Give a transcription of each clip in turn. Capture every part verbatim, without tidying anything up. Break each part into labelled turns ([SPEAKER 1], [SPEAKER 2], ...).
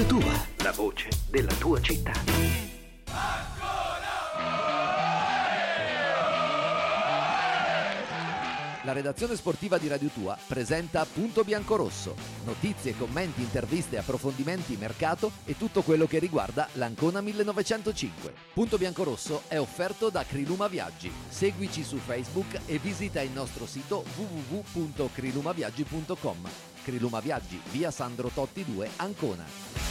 [SPEAKER 1] Radio Tua, la voce della tua città.
[SPEAKER 2] La redazione sportiva di Radio Tua presenta Punto Biancorosso. Notizie, commenti, interviste, approfondimenti, mercato e tutto quello che riguarda l'Ancona millenovecentocinque. Punto Biancorosso è offerto da Criluma Viaggi. Seguici su Facebook e visita il nostro sito w w w punto crilumaviaggi punto com. Criluma Viaggi, via Sandro Totti due, Ancona.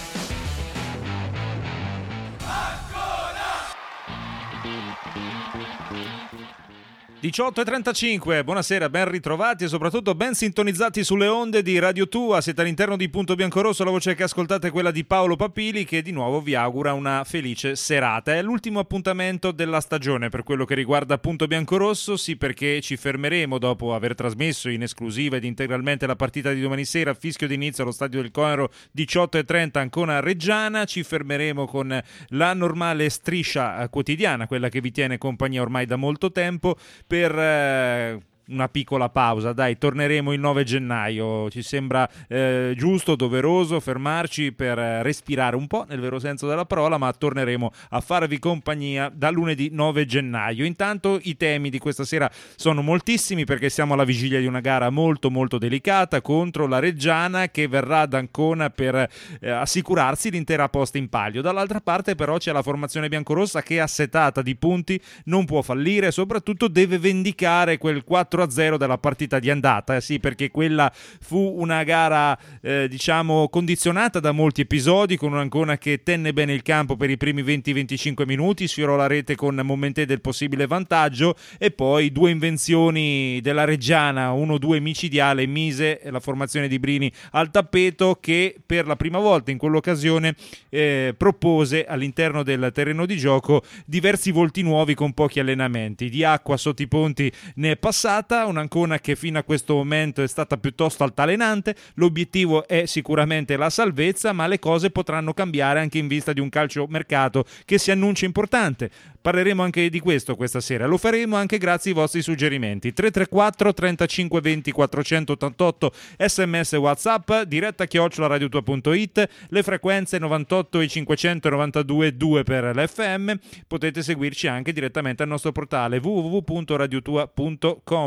[SPEAKER 3] diciotto e trentacinque, buonasera, ben ritrovati e soprattutto ben sintonizzati sulle onde di Radio Tua. Siete all'interno di Punto Biancorosso, la voce che ascoltate è quella di Paolo Papili, che di nuovo vi augura una felice serata. È l'ultimo appuntamento della stagione per quello che riguarda Punto Biancorosso, sì, perché ci fermeremo dopo aver trasmesso in esclusiva ed integralmente la partita di domani sera, fischio d'inizio allo Stadio del Conero, diciotto e trenta, Ancona Reggiana. Ci fermeremo con la normale striscia quotidiana, quella che vi tiene compagnia ormai da molto tempo, per eh, una piccola pausa. Dai, torneremo il nove gennaio, ci sembra eh, giusto, doveroso fermarci per respirare un po', nel vero senso della parola, ma torneremo a farvi compagnia da lunedì nove gennaio. Intanto i temi di questa sera sono moltissimi, perché siamo alla vigilia di una gara molto molto delicata contro la Reggiana, che verrà ad Ancona per eh, assicurarsi l'intera posta in palio. Dall'altra parte però c'è la formazione biancorossa che, assetata di punti, non può fallire, soprattutto deve vendicare quel quattro a zero della partita di andata, eh sì, perché quella fu una gara eh, diciamo condizionata da molti episodi, con un'Ancona che tenne bene il campo per i primi venti venticinque minuti, sfiorò la rete con momentè del possibile vantaggio, e poi due invenzioni della Reggiana, uno due micidiale, mise la formazione di Brini al tappeto, che per la prima volta in quell'occasione eh, propose all'interno del terreno di gioco diversi volti nuovi con pochi allenamenti. Di acqua sotto i ponti ne è passata, un'Ancona che fino a questo momento è stata piuttosto altalenante. L'obiettivo è sicuramente la salvezza, ma le cose potranno cambiare anche in vista di un calciomercato che si annuncia importante. Parleremo anche di questo questa sera, lo faremo anche grazie ai vostri suggerimenti. Tre tre quattro trentacinque venti quattrocentottantotto, sms WhatsApp, diretta chiocciola radiotua punto it, le frequenze novantotto e cinquecentonovantadue due per l'F M. Potete seguirci anche direttamente al nostro portale w w w punto radiotua punto com.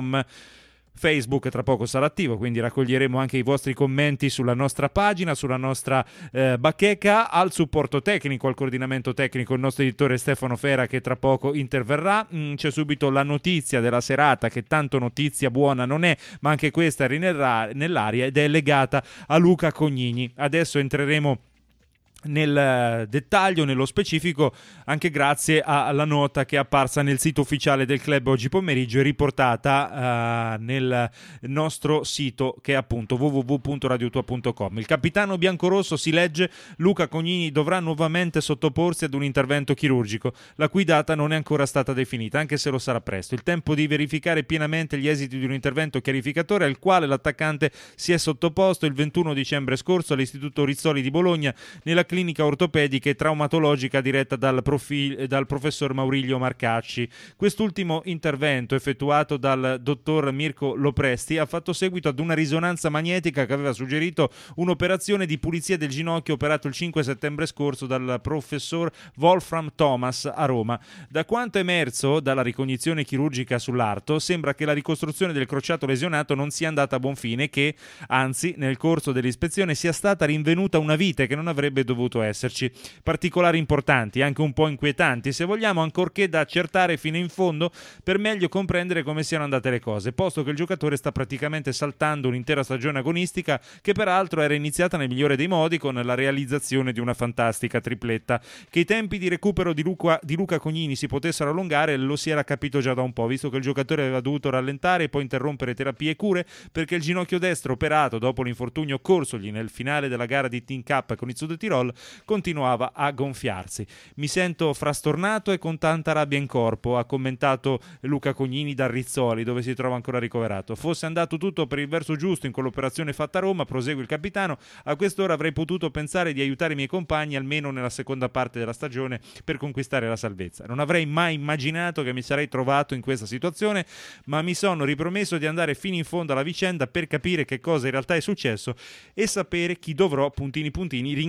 [SPEAKER 3] Facebook tra poco sarà attivo, quindi raccoglieremo anche i vostri commenti sulla nostra pagina, sulla nostra eh, bacheca. Al supporto tecnico, al coordinamento tecnico, il nostro editore Stefano Fera, che tra poco interverrà. Mm, c'è subito la notizia della serata, che tanto notizia buona non è, ma anche questa rinerrà nell'aria, ed è legata a Luca Cognini. Adesso entreremo nel dettaglio, nello specifico, anche grazie alla nota che è apparsa nel sito ufficiale del club oggi pomeriggio e riportata uh, nel nostro sito, che è appunto w w w punto radiotua punto com. Il capitano biancorosso, si legge: Luca Cognini dovrà nuovamente sottoporsi ad un intervento chirurgico, la cui data non è ancora stata definita, anche se lo sarà presto. Il tempo di verificare pienamente gli esiti di un intervento chiarificatore al quale l'attaccante si è sottoposto il ventuno dicembre scorso all'Istituto Rizzoli di Bologna, nella clinica ortopedica e traumatologica diretta dal, profil- dal professor Maurilio Marcacci. Quest'ultimo intervento, effettuato dal dottor Mirko Lopresti, ha fatto seguito ad una risonanza magnetica che aveva suggerito un'operazione di pulizia del ginocchio operato il cinque settembre scorso dal professor Wolfram Thomas a Roma. Da quanto emerso dalla ricognizione chirurgica sull'arto, sembra che la ricostruzione del crociato lesionato non sia andata a buon fine e che, anzi, nel corso dell'ispezione sia stata rinvenuta una vite che non avrebbe dovuto esserci. Particolari importanti, anche un po' inquietanti se vogliamo, ancorché da accertare fino in fondo per meglio comprendere come siano andate le cose, posto che il giocatore sta praticamente saltando un'intera stagione agonistica, che peraltro era iniziata nel migliore dei modi con la realizzazione di una fantastica tripletta. Che i tempi di recupero di Luca, di Luca Cognini si potessero allungare lo si era capito già da un po', visto che il giocatore aveva dovuto rallentare e poi interrompere terapie e cure, perché il ginocchio destro, operato dopo l'infortunio occorsogli nel finale della gara di Team Cup con il Sud Tirol, continuava a gonfiarsi. Mi sento frastornato e con tanta rabbia in corpo, ha commentato Luca Cognini dal Rizzoli, dove si trova ancora ricoverato. Fosse andato tutto per il verso giusto in quell'operazione fatta a Roma, prosegue il capitano, a quest'ora avrei potuto pensare di aiutare i miei compagni almeno nella seconda parte della stagione per conquistare la salvezza. Non avrei mai immaginato che mi sarei trovato in questa situazione, ma mi sono ripromesso di andare fino in fondo alla vicenda per capire che cosa in realtà è successo e sapere chi dovrò, puntini puntini, ringraziare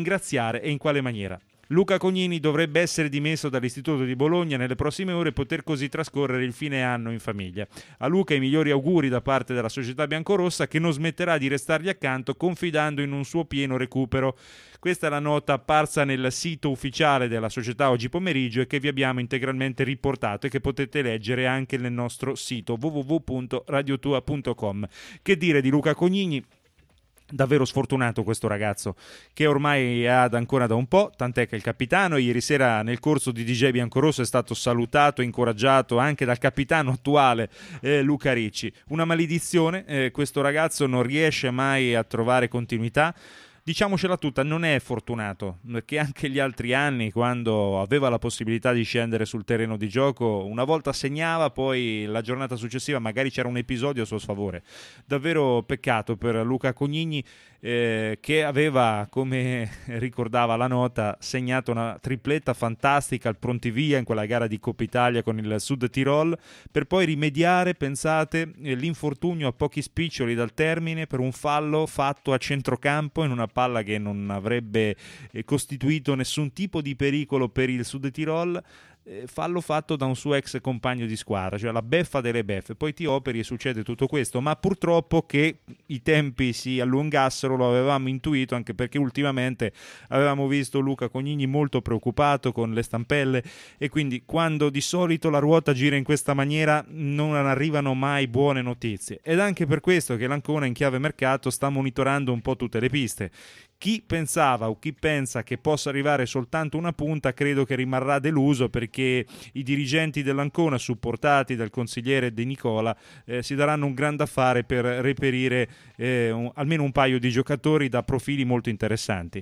[SPEAKER 3] fare e in quale maniera. Luca Cognini dovrebbe essere dimesso dall'Istituto di Bologna nelle prossime ore e poter così trascorrere il fine anno in famiglia. A Luca i migliori auguri da parte della società biancorossa, che non smetterà di restargli accanto confidando in un suo pieno recupero. Questa è la nota apparsa nel sito ufficiale della società oggi pomeriggio e che vi abbiamo integralmente riportato e che potete leggere anche nel nostro sito w w w punto radiotua punto com. Che dire di Luca Cognini? Davvero sfortunato questo ragazzo, che ormai è ad Ancona da un po', tant'è che il capitano ieri sera nel corso di D J Biancorosso è stato salutato e incoraggiato anche dal capitano attuale eh, Luca Ricci. Una maledizione, eh, questo ragazzo non riesce mai a trovare continuità. Diciamocela tutta, non è fortunato, perché anche gli altri anni, quando aveva la possibilità di scendere sul terreno di gioco, una volta segnava, poi la giornata successiva magari c'era un episodio a suo sfavore. Davvero peccato per Luca Cognini, eh, che aveva, come ricordava la nota, segnato una tripletta fantastica al prontivia in quella gara di Coppa Italia con il Sud Tirol, per poi rimediare, pensate, l'infortunio a pochi spiccioli dal termine per un fallo fatto a centrocampo in una palla che non avrebbe costituito nessun tipo di pericolo per il Sud Tirol, eh, fallo fatto da un suo ex compagno di squadra, cioè la beffa delle beffe. Poi ti operi e succede tutto questo, ma purtroppo che i tempi si allungassero lo avevamo intuito, anche perché ultimamente avevamo visto Luca Cognini molto preoccupato con le stampelle, e quindi quando di solito la ruota gira in questa maniera non arrivano mai buone notizie, ed anche per questo che l'Ancona in chiave mercato sta monitorando un po' tutte le piste. Chi pensava o chi pensa che possa arrivare soltanto una punta credo che rimarrà deluso, perché i dirigenti dell'Ancona, supportati dal consigliere De Nicola, eh, si daranno un gran da fare per reperire eh, un, almeno un paio di giocatori da profili molto interessanti.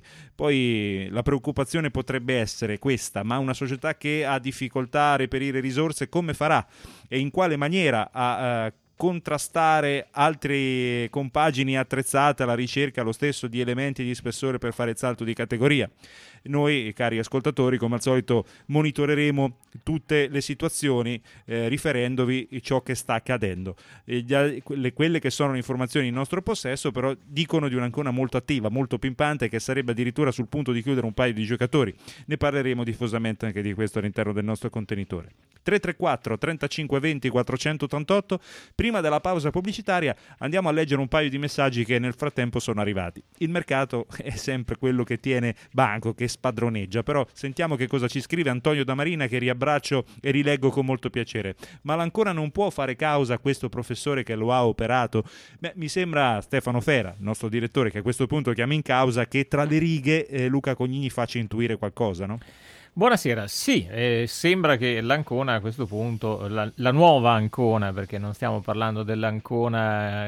[SPEAKER 3] Poi la preoccupazione potrebbe essere questa: ma una società che ha difficoltà a reperire risorse come farà e in quale maniera a uh, contrastare altre compagini attrezzate alla ricerca lo stesso di elementi di spessore per fare il salto di categoria? Noi, cari ascoltatori, come al solito monitoreremo tutte le situazioni eh, riferendovi ciò che sta accadendo. E gli, quelle, quelle che sono le informazioni in nostro possesso però dicono di un'Ancona molto attiva, molto pimpante, che sarebbe addirittura sul punto di chiudere un paio di giocatori. Ne parleremo diffusamente anche di questo all'interno del nostro contenitore. tre tre quattro trentacinque venti quattrocentottantotto. Prima della pausa pubblicitaria andiamo a leggere un paio di messaggi che nel frattempo sono arrivati. Il mercato è sempre quello che tiene banco, che spadroneggia, però sentiamo che cosa ci scrive Antonio da Marina, che riabbraccio e rileggo con molto piacere. Ma l'Ancona non può fare causa a questo professore che lo ha operato? Beh, mi sembra Stefano Fera, il nostro direttore, che a questo punto chiama in causa, che tra le righe eh, Luca Cognini faccia intuire qualcosa, no?
[SPEAKER 4] Buonasera, sì, eh, sembra che l'Ancona a questo punto, la, la nuova Ancona, perché non stiamo parlando dell'Ancona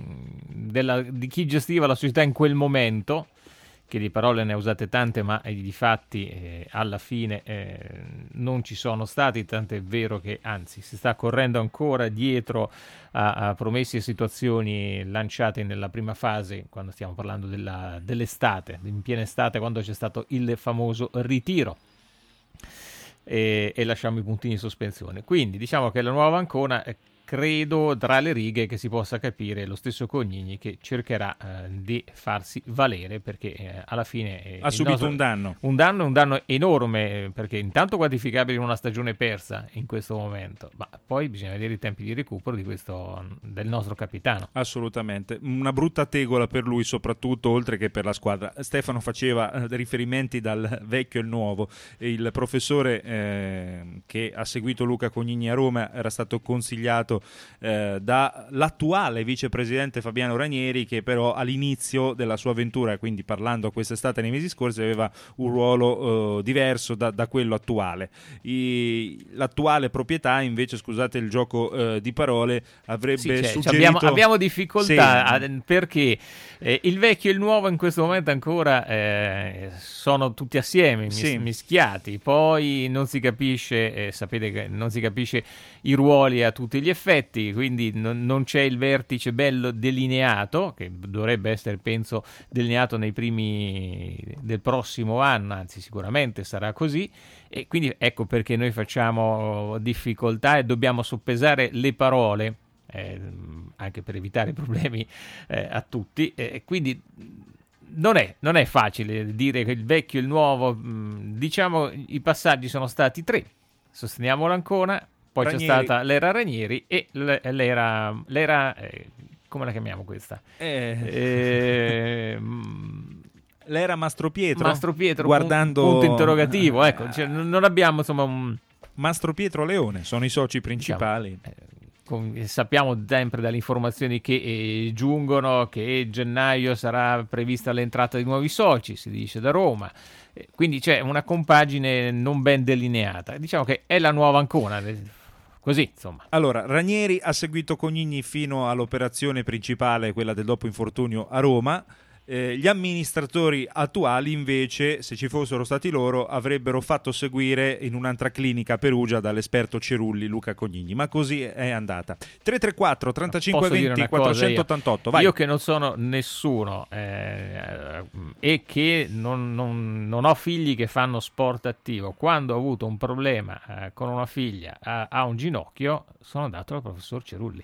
[SPEAKER 4] della, di chi gestiva la società in quel momento, che di parole ne ha usate tante, ma di fatti eh, alla fine eh, non ci sono stati, tant'è vero che anzi si sta correndo ancora dietro a, a promesse e situazioni lanciate nella prima fase, quando stiamo parlando della, dell'estate, in piena estate, quando c'è stato il famoso ritiro. E, e lasciamo i puntini in sospensione. Quindi diciamo che la nuova Ancona eh, credo tra le righe che si possa capire lo stesso Cognini che cercherà eh, di farsi valere, perché eh, alla fine eh,
[SPEAKER 3] ha subito nostro, un danno
[SPEAKER 4] un danno un danno enorme, perché intanto quantificabile in una stagione persa in questo momento, ma poi bisogna vedere i tempi di recupero di questo, del nostro capitano.
[SPEAKER 3] Assolutamente, una brutta tegola per lui, soprattutto, oltre che per la squadra. Stefano faceva eh, riferimenti dal vecchio e il nuovo. Il professore eh, che ha seguito Luca Cognini a Roma era stato consigliato Eh, dall'attuale vicepresidente Fabiano Ranieri, che però all'inizio della sua avventura, quindi parlando a quest'estate nei mesi scorsi, aveva un ruolo eh, diverso da, da quello attuale. I, l'attuale proprietà invece, scusate il gioco eh, di parole, avrebbe sì, cioè, suggerito
[SPEAKER 4] abbiamo, abbiamo difficoltà
[SPEAKER 3] sì.
[SPEAKER 4] a, perché eh, il vecchio e il nuovo in questo momento ancora eh, sono tutti assieme mis- sì. mischiati, poi non si capisce, eh, sapete che non si capisce i ruoli a tutti gli effetti, quindi non, non c'è il vertice bello delineato, che dovrebbe essere, penso, delineato nei primi del prossimo anno, anzi sicuramente sarà così, e quindi ecco perché noi facciamo difficoltà e dobbiamo soppesare le parole, eh, anche per evitare problemi eh, a tutti, e eh, quindi non è, non è facile dire che il vecchio e il nuovo, mh, diciamo i passaggi sono stati tre. Sosteniamo l'Ancona, poi
[SPEAKER 3] Ranieri.
[SPEAKER 4] c'è stata l'era Ranieri e l- l'era, l'era eh, come la chiamiamo questa?
[SPEAKER 3] Eh.
[SPEAKER 4] Eh, mh,
[SPEAKER 3] L'era Mastro Pietro?
[SPEAKER 4] Mastro Pietro,
[SPEAKER 3] guardando...
[SPEAKER 4] punto, punto interrogativo, ecco, cioè, non non abbiamo insomma un...
[SPEAKER 3] Mastro Pietro Leone, sono i soci principali.
[SPEAKER 4] Diciamo, eh, con- sappiamo sempre dalle informazioni che eh, giungono che gennaio sarà prevista l'entrata di nuovi soci, si dice da Roma, eh, quindi c'è una compagine non ben delineata. Diciamo che è la nuova Ancona, eh, così insomma.
[SPEAKER 3] Allora, Ranieri ha seguito Cognini fino all'operazione principale, quella del dopo infortunio a Roma. Eh, gli amministratori attuali invece, se ci fossero stati loro, avrebbero fatto seguire in un'altra clinica a Perugia dall'esperto Cerulli Luca Cognini, ma così è andata. tre tre quattro trentacinque
[SPEAKER 4] Posso dire
[SPEAKER 3] venti
[SPEAKER 4] una cosa
[SPEAKER 3] quattrocentottantotto,
[SPEAKER 4] io?
[SPEAKER 3] vai.
[SPEAKER 4] Io che non sono nessuno eh, e che non, non- non ho figli che fanno sport attivo, quando ho avuto un problema eh, con una figlia a, a un ginocchio sono andato dal professor Cerulli.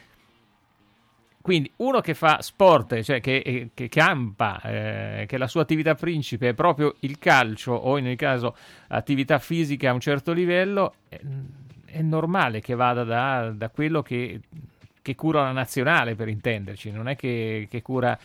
[SPEAKER 4] Quindi uno che fa sport, cioè che, che campa, eh, che la sua attività principe è proprio il calcio o in ogni caso attività fisica a un certo livello, è, è normale che vada da, da quello che, che cura la nazionale, per intenderci, non è che, che cura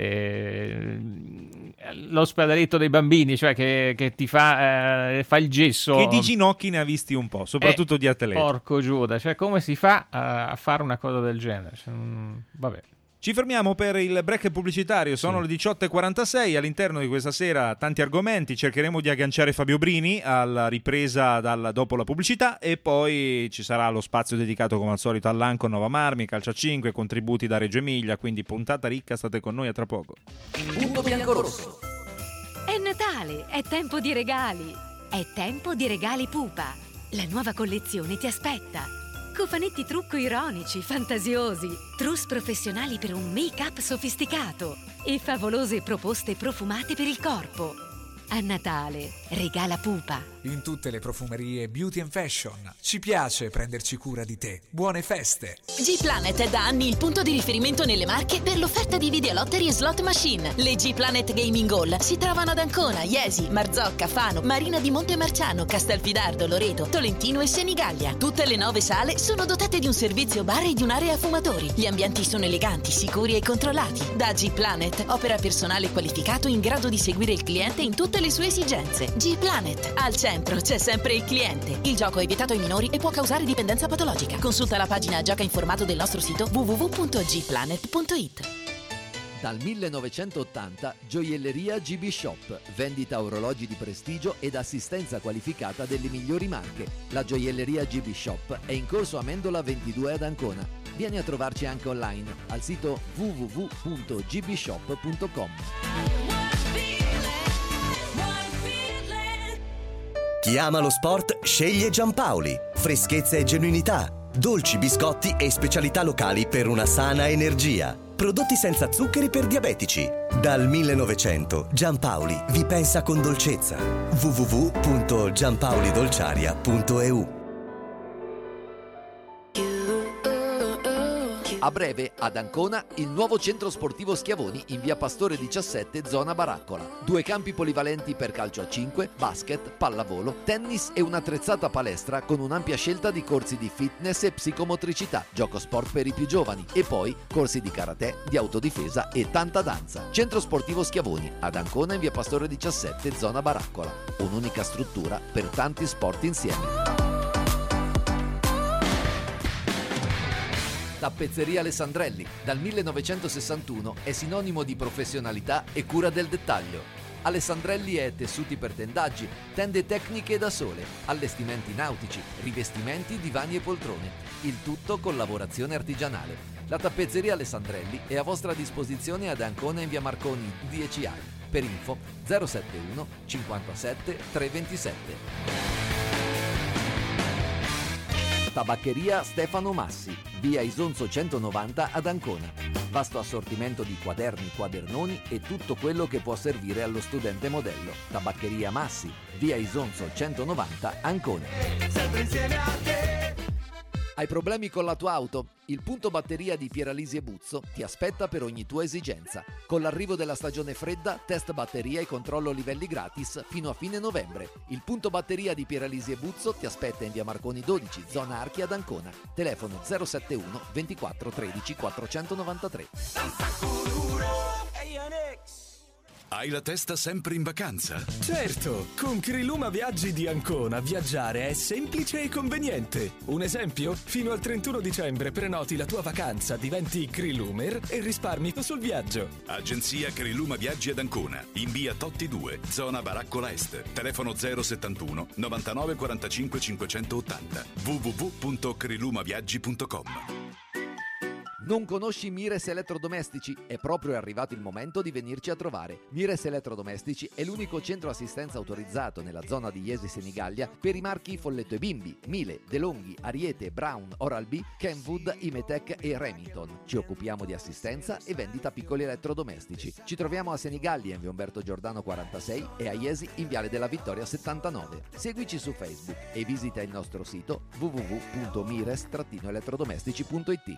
[SPEAKER 4] eh, l'ospedaletto dei bambini, cioè che, che ti fa, eh, fa il gesso.
[SPEAKER 3] Che di ginocchi ne ha visti un po', soprattutto
[SPEAKER 4] Eh,
[SPEAKER 3] di atleti.
[SPEAKER 4] Porco Giuda, cioè come si fa a, a fare una cosa del genere? Cioè, mm, vabbè.
[SPEAKER 3] Ci fermiamo per il break pubblicitario, sono
[SPEAKER 4] Sì.
[SPEAKER 3] le diciotto e quarantasei, all'interno di questa sera tanti argomenti, cercheremo di agganciare Fabio Brini alla ripresa dal, dopo la pubblicità e poi ci sarà lo spazio dedicato come al solito all'Anco, Nova Marmi, Calcio a cinque, contributi da Reggio Emilia, quindi puntata ricca, state con noi, a tra poco.
[SPEAKER 2] Punto biancorosso.
[SPEAKER 5] È Natale, è tempo di regali. È tempo di regali Pupa. La nuova collezione ti aspetta. Cofanetti trucco ironici, fantasiosi, trousse professionali per un make-up sofisticato e favolose proposte profumate per il corpo. A Natale, regala Pupa.
[SPEAKER 6] In tutte le profumerie Beauty and Fashion. Ci piace prenderci cura di te. Buone feste!
[SPEAKER 7] G-Planet è da anni il punto di riferimento nelle Marche per l'offerta di videolottery e slot machine. Le G-Planet Gaming Hall si trovano ad Ancona, Iesi, Marzocca, Fano, Marina di Montemarciano, Castelfidardo, Loreto, Tolentino e Senigallia. Tutte le nove sale sono dotate di un servizio bar e di un'area fumatori. Gli ambienti sono eleganti, sicuri e controllati. Da G-Planet opera personale qualificato in grado di seguire il cliente in tutte le sue esigenze. G-Planet, al centro c'è sempre il cliente. Il gioco è vietato ai minori e può causare dipendenza patologica. Consulta la pagina Gioca informato del nostro sito w w w punto g planet punto i t.
[SPEAKER 2] Dal millenovecentottanta Gioielleria G B Shop, vendita orologi di prestigio ed assistenza qualificata delle migliori marche. La Gioielleria G B Shop è in corso Amendola ventidue ad Ancona. Vieni a trovarci anche online al sito w w w punto g b shop punto com.
[SPEAKER 8] Chi ama lo sport sceglie Giampaoli. Freschezza e genuinità, dolci biscotti e specialità locali per una sana energia. Prodotti senza zuccheri per diabetici. Dal millenovecento Giampaoli vi pensa con dolcezza. w w w punto giampaolidolciaria punto e u.
[SPEAKER 2] A breve, ad Ancona, il nuovo centro sportivo Schiavoni in via Pastore diciassette, zona Baraccola. Due campi polivalenti per calcio a cinque, basket, pallavolo, tennis e un'attrezzata palestra con un'ampia scelta di corsi di fitness e psicomotricità, gioco sport per i più giovani e poi corsi di karate, di autodifesa e tanta danza. Centro sportivo Schiavoni, ad Ancona in via Pastore diciassette, zona Baraccola. Un'unica struttura per tanti sport insieme. Tappezzeria Alessandrelli, dal millenovecentosessantuno è sinonimo di professionalità e cura del dettaglio. Alessandrelli è tessuti per tendaggi, tende tecniche da sole, allestimenti nautici, rivestimenti, divani e poltrone. Il tutto con lavorazione artigianale. La tappezzeria Alessandrelli è a vostra disposizione ad Ancona in via Marconi dieci A. Per info zero settantuno cinquantasette trecentoventisette. Tabaccheria Stefano Massi, via Isonzo centonovanta ad Ancona. Vasto assortimento di quaderni, quadernoni e tutto quello che può servire allo studente modello. Tabaccheria Massi, via Isonzo centonovanta, Ancona. Hai problemi con la tua auto? Il punto batteria di Pieralisi e Buzzo ti aspetta per ogni tua esigenza. Con l'arrivo della stagione fredda, test batteria e controllo livelli gratis fino a fine novembre. Il punto batteria di Pieralisi e Buzzo ti aspetta in via Marconi dodici, zona Archi ad Ancona. Telefono zero settantuno ventiquattro tredici quattrocentonovantatré.
[SPEAKER 9] Hai la testa sempre in vacanza?
[SPEAKER 10] Certo, con Criluma Viaggi di Ancona viaggiare è semplice e conveniente. Un esempio? Fino al trentuno dicembre prenoti la tua vacanza, diventi Crilumer e risparmi sul viaggio.
[SPEAKER 9] Agenzia Criluma Viaggi ad Ancona, in via Totti due, zona Baraccola Est. Telefono zero settantuno novantanove quarantacinque cinquecentottanta. w w w punto crilumaviaggi punto com.
[SPEAKER 2] Non conosci Mires Elettrodomestici? È proprio arrivato il momento di venirci a trovare. Mires Elettrodomestici è l'unico centro assistenza autorizzato nella zona di Iesi Senigallia per i marchi Folletto e Bimbi, Miele, DeLonghi, Ariete, Brown, Oral-B, Kenwood, Imetec e Remington. Ci occupiamo di assistenza e vendita piccoli elettrodomestici. Ci troviamo a Senigallia in via Umberto Giordano quarantasei e a Iesi in viale della Vittoria settantanove. Seguici su Facebook e visita il nostro sito w w w punto mires elettrodomestici punto i t.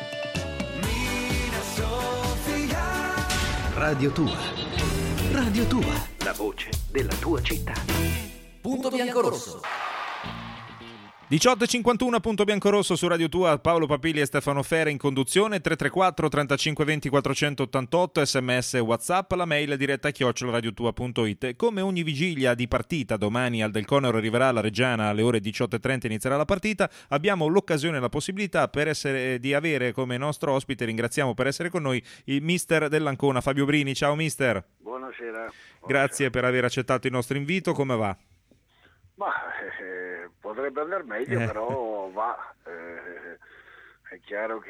[SPEAKER 1] Radio Tua. Radio Tua. La voce della tua città.
[SPEAKER 2] Punto Biancorosso.
[SPEAKER 3] diciotto e cinquantuno, Punto Biancorosso su Radio Tua. Paolo Papili e Stefano Fera in conduzione. Tre tre quattro trentacinque venti quattrocentottantotto, sms e whatsapp, la mail diretta chiocciola radiotua punto it. Come ogni vigilia di partita, domani al Del Conero arriverà la Reggiana alle ore diciotto e trenta, inizierà la partita. Abbiamo l'occasione e la possibilità per essere, di avere come nostro ospite, ringraziamo per essere con noi, il mister dell'Ancona, Fabio Brini. Ciao mister.
[SPEAKER 11] Buonasera. Buonasera.
[SPEAKER 3] Grazie per aver accettato il nostro invito, come va?
[SPEAKER 11] Ma eh, potrebbe andare meglio, eh. però va. Eh, è chiaro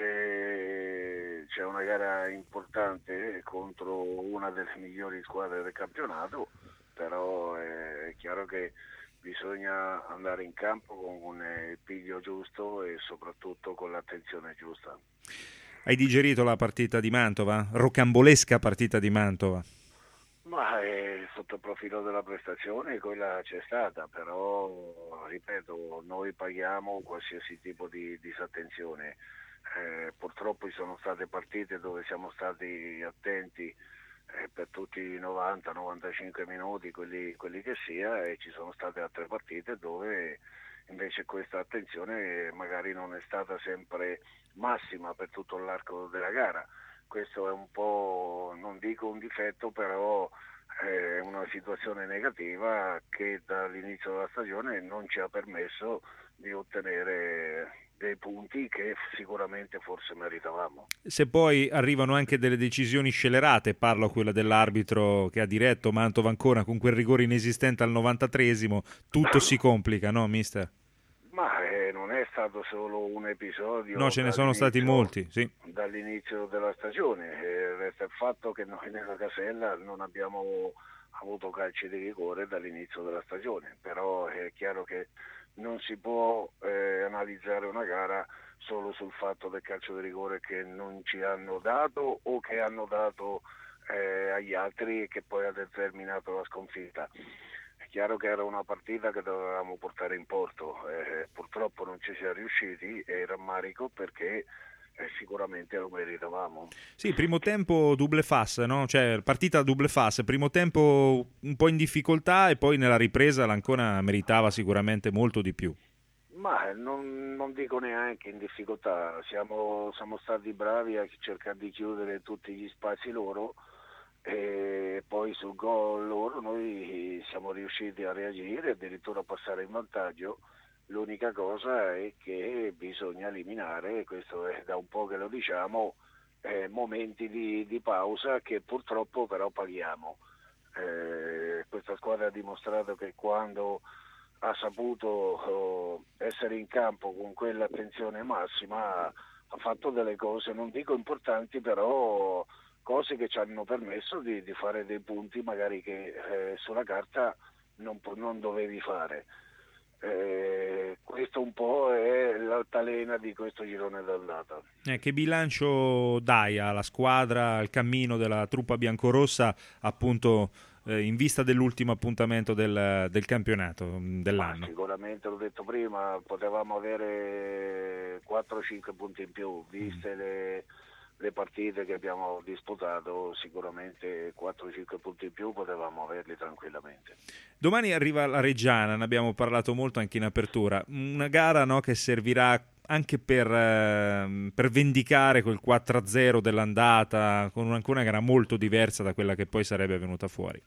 [SPEAKER 11] che c'è una gara importante contro una delle migliori squadre del campionato, però è chiaro che bisogna andare in campo con il piglio giusto e soprattutto con l'attenzione giusta.
[SPEAKER 3] Hai digerito la partita di Mantova? Rocambolesca partita di Mantova?
[SPEAKER 11] Ma eh, sotto il profilo della prestazione quella c'è stata, però ripeto, noi paghiamo qualsiasi tipo di disattenzione. Eh, purtroppo ci sono state partite dove siamo stati attenti eh, per tutti i novanta novantacinque minuti, quelli, quelli che sia, e ci sono state altre partite dove invece questa attenzione magari non è stata sempre massima per tutto l'arco della gara. Questo è un po', non dico un difetto, però è una situazione negativa che dall'inizio della stagione non ci ha permesso di ottenere dei punti che sicuramente forse meritavamo.
[SPEAKER 3] Se poi arrivano anche delle decisioni scelerate, parlo a quella dell'arbitro che ha diretto Mantova Ancona con quel rigore inesistente al novantatreesimo, tutto si complica, no mister?
[SPEAKER 11] Ma eh, non è stato solo un episodio.
[SPEAKER 3] No, ce ne sono stati molti, sì.
[SPEAKER 11] Dall'inizio della stagione. Eh, resta il fatto che noi nella casella non abbiamo avuto calci di rigore dall'inizio della stagione, però è chiaro che non si può eh, analizzare una gara solo sul fatto del calcio di rigore che non ci hanno dato o che hanno dato eh, agli altri e che poi ha determinato la sconfitta. Chiaro che era una partita che dovevamo portare in porto, eh, purtroppo non ci siamo riusciti e rammarico perché eh, sicuramente lo meritavamo.
[SPEAKER 3] Sì, primo tempo double face, no? Cioè partita double face, primo tempo un po' in difficoltà e poi nella ripresa l'Ancona meritava sicuramente molto di più.
[SPEAKER 11] Ma non, non dico neanche in difficoltà, siamo, siamo stati bravi a cercare di chiudere tutti gli spazi loro, e poi sul gol loro noi siamo riusciti a reagire, addirittura a passare in vantaggio. L'unica cosa è che bisogna eliminare, questo è da un po' che lo diciamo, eh, momenti di, di pausa che purtroppo però paghiamo. Eh, questa squadra ha dimostrato che quando ha saputo oh, essere in campo con quell'attenzione massima ha fatto delle cose, non dico importanti, però cose che ci hanno permesso di, di fare dei punti magari che eh, sulla carta non, non dovevi fare. Eh, questo un po' è l'altalena di questo girone d'andata.
[SPEAKER 3] Eh, che bilancio dai alla squadra, al cammino della truppa biancorossa appunto eh, in vista dell'ultimo appuntamento del, del campionato mh, dell'anno?
[SPEAKER 11] Ma sicuramente, l'ho detto prima, potevamo avere quattro cinque punti in più, viste mm. le, le partite che abbiamo disputato, sicuramente quattro cinque punti in più potevamo averli tranquillamente.
[SPEAKER 3] Domani arriva la Reggiana, ne abbiamo parlato molto anche in apertura, una gara, no, che servirà anche per, eh, per vendicare quel quattro a zero dell'andata, con un'Ancona che era molto diversa da quella che poi sarebbe venuta fuori.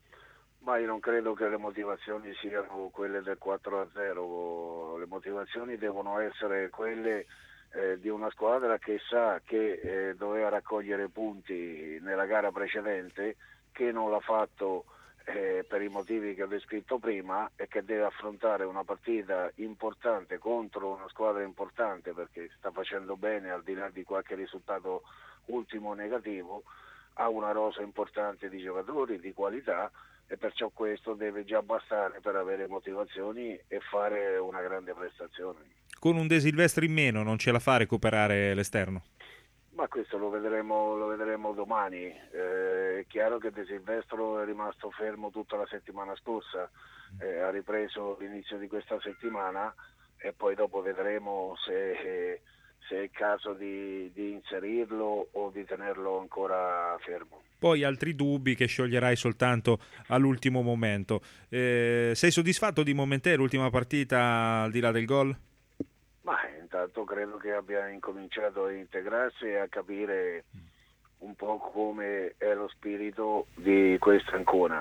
[SPEAKER 11] Ma io non credo che le motivazioni siano quelle del quattro a zero, le motivazioni devono essere quelle eh, di una squadra che sa che eh, doveva raccogliere punti nella gara precedente, che non l'ha fatto Eh, per i motivi che ho descritto prima, e che deve affrontare una partita importante contro una squadra importante, perché sta facendo bene al di là di qualche risultato ultimo negativo, ha una rosa importante di giocatori di qualità, e perciò questo deve già bastare per avere motivazioni e fare una grande prestazione.
[SPEAKER 3] Con un De Silvestri in meno non ce la fa a recuperare l'esterno?
[SPEAKER 11] Ma questo lo vedremo, lo vedremo domani. Eh, è chiaro che De Silvestro è rimasto fermo tutta la settimana scorsa, eh, ha ripreso l'inizio di questa settimana, e poi dopo vedremo se, se è il caso di, di inserirlo o di tenerlo ancora fermo.
[SPEAKER 3] Poi altri dubbi che scioglierai soltanto all'ultimo momento. Eh, sei soddisfatto di Momentè, l'ultima partita al di là del gol?
[SPEAKER 11] Ma intanto credo che abbia incominciato a integrarsi e a capire un po' come è lo spirito di questa Ancona.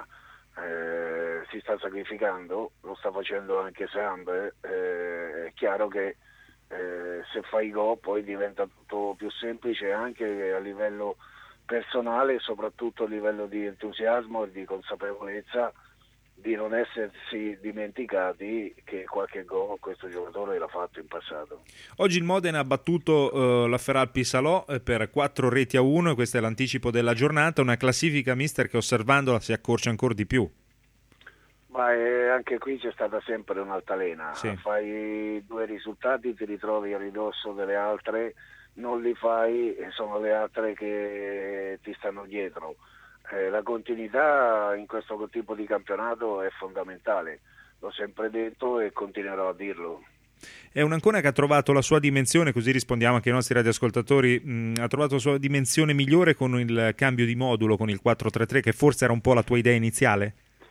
[SPEAKER 11] Eh, si sta sacrificando, lo sta facendo anche Sambe, eh, è chiaro che eh, se fai gol poi diventa tutto più semplice anche a livello personale, soprattutto a livello di entusiasmo e di consapevolezza di non essersi dimenticati che qualche gol questo giocatore l'ha fatto in passato.
[SPEAKER 3] Oggi il Modena ha battuto uh, la Feralpi Salò eh, per quattro reti a uno, e questo è l'anticipo della giornata, una classifica, mister, che osservandola si accorcia ancora di più.
[SPEAKER 11] Ma eh, anche qui c'è stata sempre un'altalena,
[SPEAKER 3] sì.
[SPEAKER 11] Fai due risultati, ti ritrovi a ridosso delle altre, non li fai e sono le altre che ti stanno dietro. Eh, la continuità in questo tipo di campionato è fondamentale, l'ho sempre detto e continuerò a dirlo.
[SPEAKER 3] È un'Ancona che ha trovato la sua dimensione, così rispondiamo anche ai nostri radioascoltatori, mh, ha trovato la sua dimensione migliore con il cambio di modulo, con il quattro tre tre, che forse era un po' la tua idea iniziale?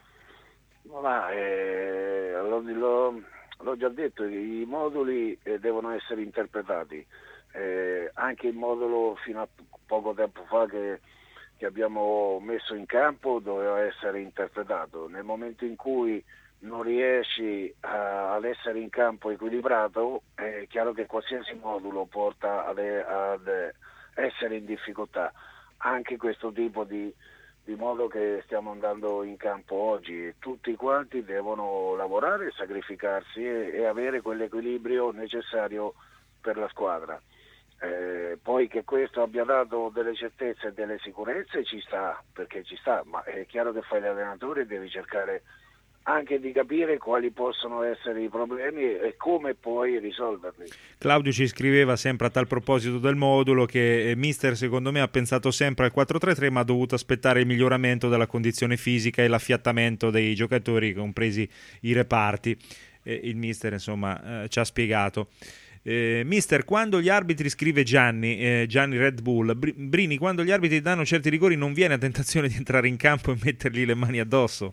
[SPEAKER 11] Ma, eh, l'ho, l'ho, l'ho già detto, i moduli eh, devono essere interpretati, eh, anche il modulo fino a poco tempo fa che che abbiamo messo in campo doveva essere interpretato. Nel momento in cui non riesci a, ad essere in campo equilibrato, è chiaro che qualsiasi modulo porta ad, ad essere in difficoltà. Anche questo tipo di, di modo che stiamo andando in campo oggi, tutti quanti devono lavorare, sacrificarsi e, e avere quell'equilibrio necessario per la squadra. Eh, poi che questo abbia dato delle certezze e delle sicurezze ci sta, perché ci sta, ma è chiaro che fai l'allenatore e devi cercare anche di capire quali possono essere i problemi e come puoi risolverli.
[SPEAKER 3] Claudio ci scriveva sempre a tal proposito del modulo che eh, mister secondo me ha pensato sempre al quattro tre tre, ma ha dovuto aspettare il miglioramento della condizione fisica e l'affiattamento dei giocatori, compresi i reparti. Eh, il mister insomma eh, ci ha spiegato. Eh, mister, quando gli arbitri, scrive Gianni, eh, Gianni Red Bull, Brini, quando gli arbitri danno certi rigori non viene a tentazione di entrare in campo e mettergli le mani addosso?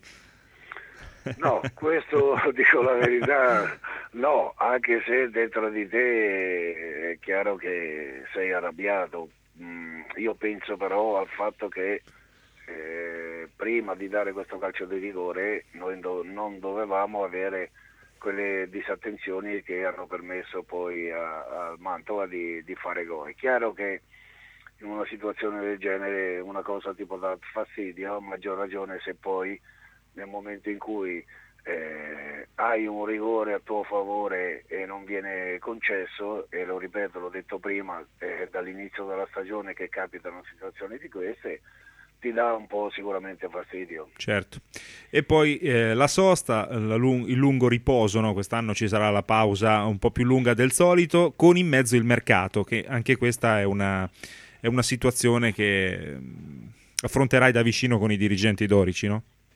[SPEAKER 11] No, questo dico la verità, no, anche se dentro di te è chiaro che sei arrabbiato. Mm, io penso però al fatto che eh, prima di dare questo calcio di rigore noi do- non dovevamo avere quelle disattenzioni che hanno permesso poi al Mantova di, di fare gol. È chiaro che in una situazione del genere una cosa ti può dar fastidio, a maggior ragione se poi nel momento in cui eh, hai un rigore a tuo favore e non viene concesso, e lo ripeto, l'ho detto prima, eh, dall'inizio della stagione che capitano situazioni di queste, ti dà un po' sicuramente fastidio.
[SPEAKER 3] Certo. E poi eh, la sosta, la lung- il lungo riposo, no? Quest'anno ci sarà la pausa un po' più lunga del solito, con in mezzo il mercato, che anche questa è una, è una situazione che affronterai da vicino con i dirigenti dorici, no?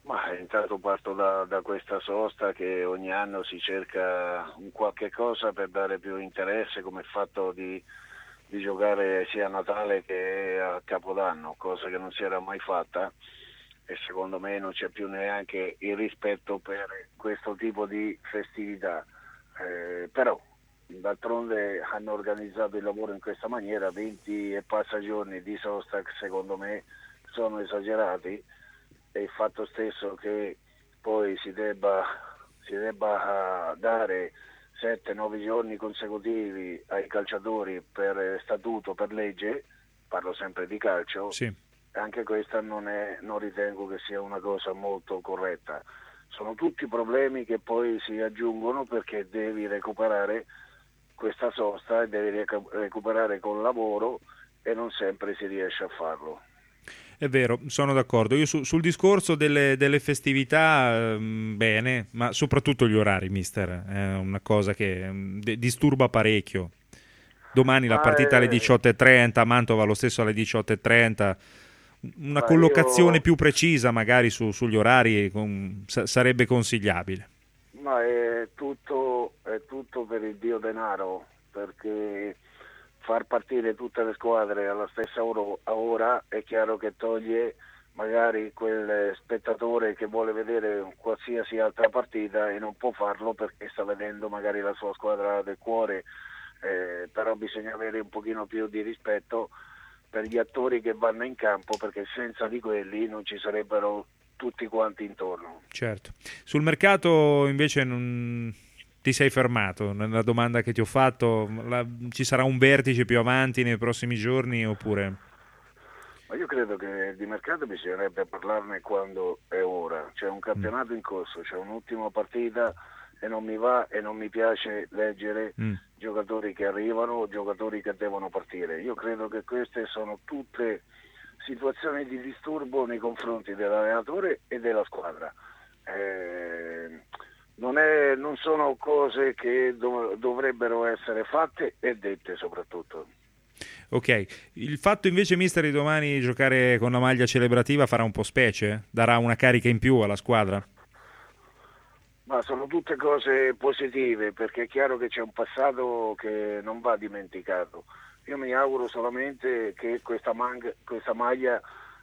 [SPEAKER 11] Ma intanto parto da, da questa sosta che ogni anno si cerca un qualche cosa per dare più interesse, come il fatto di, di giocare sia a Natale che a Capodanno, cosa che non si era mai fatta, e secondo me non c'è più neanche il rispetto per questo tipo di festività. Eh, però d'altronde hanno organizzato il lavoro in questa maniera, venti e passa giorni di sosta che secondo me sono esagerati, e il fatto stesso che poi si debba, si debba dare sette nove giorni consecutivi ai calciatori per statuto, per legge, parlo sempre di calcio,
[SPEAKER 3] sì.
[SPEAKER 11] Anche questa non, è, non ritengo che sia una cosa molto corretta. Sono tutti problemi che poi si aggiungono perché devi recuperare questa sosta e devi recuperare col lavoro e non sempre si riesce a farlo.
[SPEAKER 3] È vero, sono d'accordo. Io su, sul discorso delle, delle festività, ehm, bene, ma soprattutto gli orari, mister, è una cosa che ehm, d- disturba parecchio. Domani la partita alle diciotto e trenta, Mantova lo stesso alle diciotto e trenta. Una
[SPEAKER 11] Ma
[SPEAKER 3] collocazione
[SPEAKER 11] io...
[SPEAKER 3] più precisa magari su, sugli orari con, sa, sarebbe consigliabile.
[SPEAKER 11] Ma è tutto, è tutto per il dio denaro, perché far partire tutte le squadre alla stessa ora è chiaro che toglie magari quel spettatore che vuole vedere qualsiasi altra partita e non può farlo perché sta vedendo magari la sua squadra del cuore, eh, però bisogna avere un pochino più di rispetto per gli attori che vanno in campo, perché senza di quelli non ci sarebbero tutti quanti intorno.
[SPEAKER 3] Certo. Sul mercato invece non ti sei fermato nella domanda che ti ho fatto, la, ci sarà un vertice più avanti nei prossimi giorni oppure?
[SPEAKER 11] Ma io credo che di mercato bisognerebbe parlarne quando è ora, c'è un campionato mm. in corso, c'è un'ultima partita e non mi va e non mi piace leggere mm. giocatori che arrivano o giocatori che devono partire. Io credo che queste sono tutte situazioni di disturbo nei confronti dell'allenatore e della squadra. Eh, non, è, non sono cose che dov- dovrebbero essere fatte e dette soprattutto.
[SPEAKER 3] Ok, il fatto invece, mister, di domani giocare con la maglia celebrativa farà un po' specie? Darà una carica in più alla squadra?
[SPEAKER 11] Ma sono tutte cose positive, perché è chiaro che c'è un passato che non va dimenticato. Io mi auguro solamente che questa, mang- questa maglia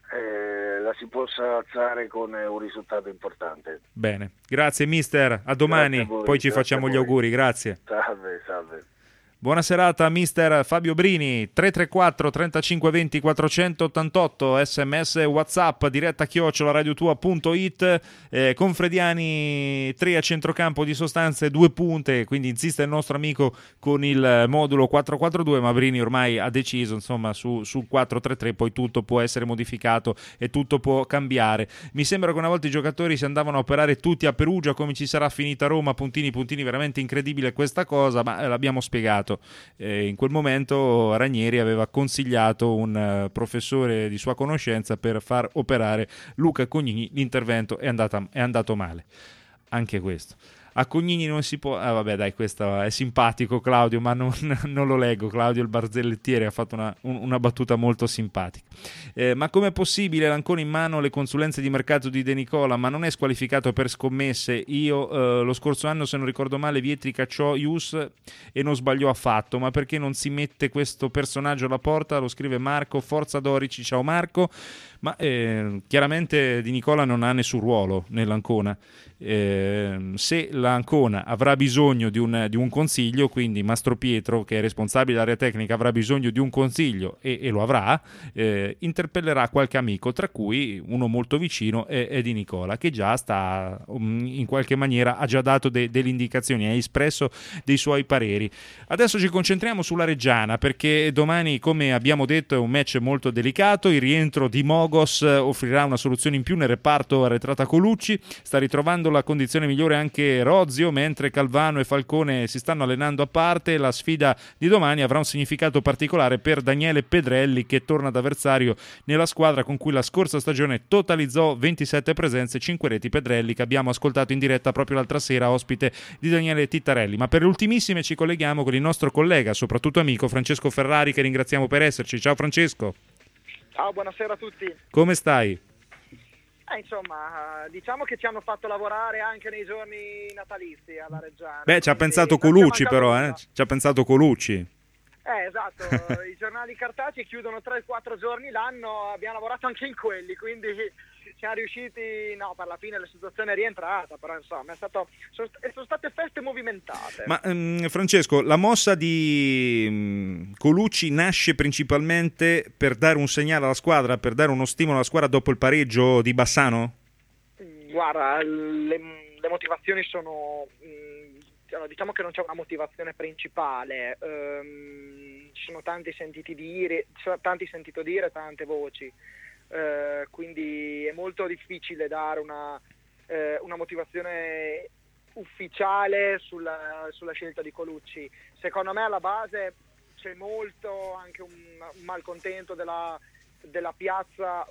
[SPEAKER 11] eh, la si possa alzare con un risultato importante.
[SPEAKER 3] Bene, grazie mister, a domani, a voi, poi ci facciamo gli auguri, grazie.
[SPEAKER 11] Salve, salve.
[SPEAKER 3] Buona serata mister Fabio Brini. Tre tre quattro trentacinque venti quattrocentoottantotto, sms WhatsApp, diretta chiocciola radiotua punto it. eh, Confrediani tre a centrocampo di sostanze, due punte, quindi insiste il nostro amico con il modulo quattro quattro due, ma Brini ormai ha deciso, insomma, su, su quattro tre tre, poi tutto può essere modificato e tutto può cambiare. Mi sembra che una volta i giocatori si andavano a operare tutti a Perugia, come ci sarà finita Roma, puntini puntini, veramente incredibile questa cosa, ma l'abbiamo spiegato. Eh, in quel momento Ranieri aveva consigliato un uh, professore di sua conoscenza per far operare Luca Cognini, l'intervento è, andata, è andato male, anche questo. A Cognini non si può... Ah, vabbè, dai, questo è simpatico Claudio, ma non, non lo leggo. Claudio il barzellettiere ha fatto una, un, una battuta molto simpatica. Eh, ma com'è possibile? L'Ancona in mano le consulenze di mercato di De Nicola, ma non è squalificato per scommesse. Io eh, lo scorso anno, se non ricordo male, Vietri cacciò Ius e non sbagliò affatto. Ma perché non si mette questo personaggio alla porta? Lo scrive Marco, forza Dorici, ciao Marco. Ma eh, chiaramente Di Nicola non ha nessun ruolo nell'Ancona. Eh, se l'Ancona avrà bisogno di un, di un consiglio, quindi Mastro Pietro, che è responsabile dell'area tecnica, avrà bisogno di un consiglio e, e lo avrà, eh, interpellerà qualche amico, tra cui uno molto vicino è, è Di Nicola, che già sta um, in qualche maniera ha già dato de, delle indicazioni, ha espresso dei suoi pareri. Adesso ci concentriamo sulla Reggiana, perché domani, come abbiamo detto, è un match molto delicato. Il rientro di Mogos offrirà una soluzione in più nel reparto arretrata Colucci. Sta ritrovando la condizione migliore anche Rozio, mentre Calvano e Falcone si stanno allenando a parte. La sfida di domani avrà un significato particolare per Daniele Pedrelli, che torna da avversario nella squadra con cui la scorsa stagione totalizzò ventisette presenze e cinque reti. Pedrelli, che abbiamo ascoltato in diretta proprio l'altra sera, ospite di Daniele Tittarelli. Ma per le ultimissime ci colleghiamo con il nostro collega, soprattutto amico, Francesco Ferrari, che ringraziamo per esserci. Ciao Francesco.
[SPEAKER 12] Ciao, buonasera a tutti.
[SPEAKER 3] Come stai?
[SPEAKER 12] Eh, insomma, diciamo che ci hanno fatto lavorare anche nei giorni natalizi alla Reggiana.
[SPEAKER 3] Beh, ci ha
[SPEAKER 12] quindi
[SPEAKER 3] pensato
[SPEAKER 12] non ci è
[SPEAKER 3] Colucci
[SPEAKER 12] mancato
[SPEAKER 3] però, eh?
[SPEAKER 12] nulla.
[SPEAKER 3] Ci ha pensato Colucci.
[SPEAKER 12] Eh, esatto, i giornali cartacei chiudono tre quattro giorni l'anno, abbiamo lavorato anche in quelli, quindi siamo riusciti, no, per la fine la situazione è rientrata, però insomma è stato, sono, sono state feste movimentate.
[SPEAKER 3] Ma ehm, Francesco, la mossa di ehm, Colucci nasce principalmente per dare un segnale alla squadra, per dare uno stimolo alla squadra dopo il pareggio di Bassano?
[SPEAKER 12] Guarda, le, le motivazioni sono... Mh, diciamo che non c'è una motivazione principale, ehm, ci sono tanti sentiti dire, ci sono tanti sentito dire, tante voci, eh, quindi è molto difficile dare una, eh, una motivazione ufficiale sulla, sulla scelta di Colucci. Secondo me alla base c'è molto anche un, un malcontento della, della piazza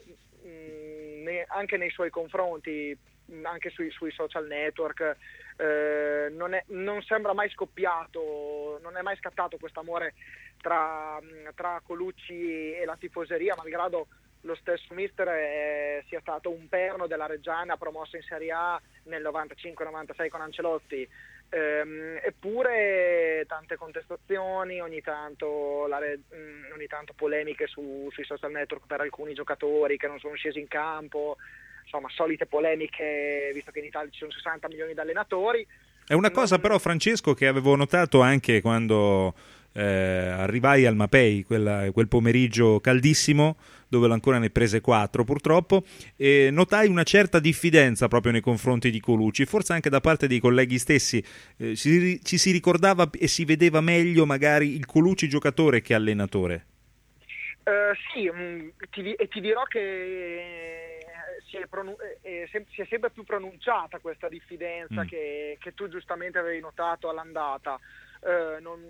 [SPEAKER 12] mh, ne, anche nei suoi confronti, anche sui, sui social network. Eh, non, è, non sembra mai scoppiato, non è mai scattato questo amore tra, tra Colucci e la tifoseria, malgrado lo stesso mister è, sia stato un perno della Reggiana promossa in Serie A nel novantacinque novantasei con Ancelotti. Eh, eppure tante contestazioni, ogni tanto, la, ogni tanto polemiche su, sui social network per alcuni giocatori che non sono scesi in campo. Insomma, solite polemiche, visto che in Italia ci sono sessanta milioni di allenatori.
[SPEAKER 3] È una cosa
[SPEAKER 12] non...
[SPEAKER 3] però, Francesco, che avevo notato anche quando eh, arrivai al Mapei, quella, quel pomeriggio caldissimo, dove l'Ancona ne prese quattro purtroppo, e notai una certa diffidenza proprio nei confronti di Colucci, forse anche da parte dei colleghi stessi. Eh, ci, ci si ricordava e si vedeva meglio magari il Colucci giocatore che allenatore.
[SPEAKER 12] Uh, sì, mh, ti, e ti dirò che si è, pronun- è, sem- si è sempre più pronunciata questa diffidenza
[SPEAKER 3] mm.
[SPEAKER 12] che, che tu giustamente avevi notato all'andata. Uh, non,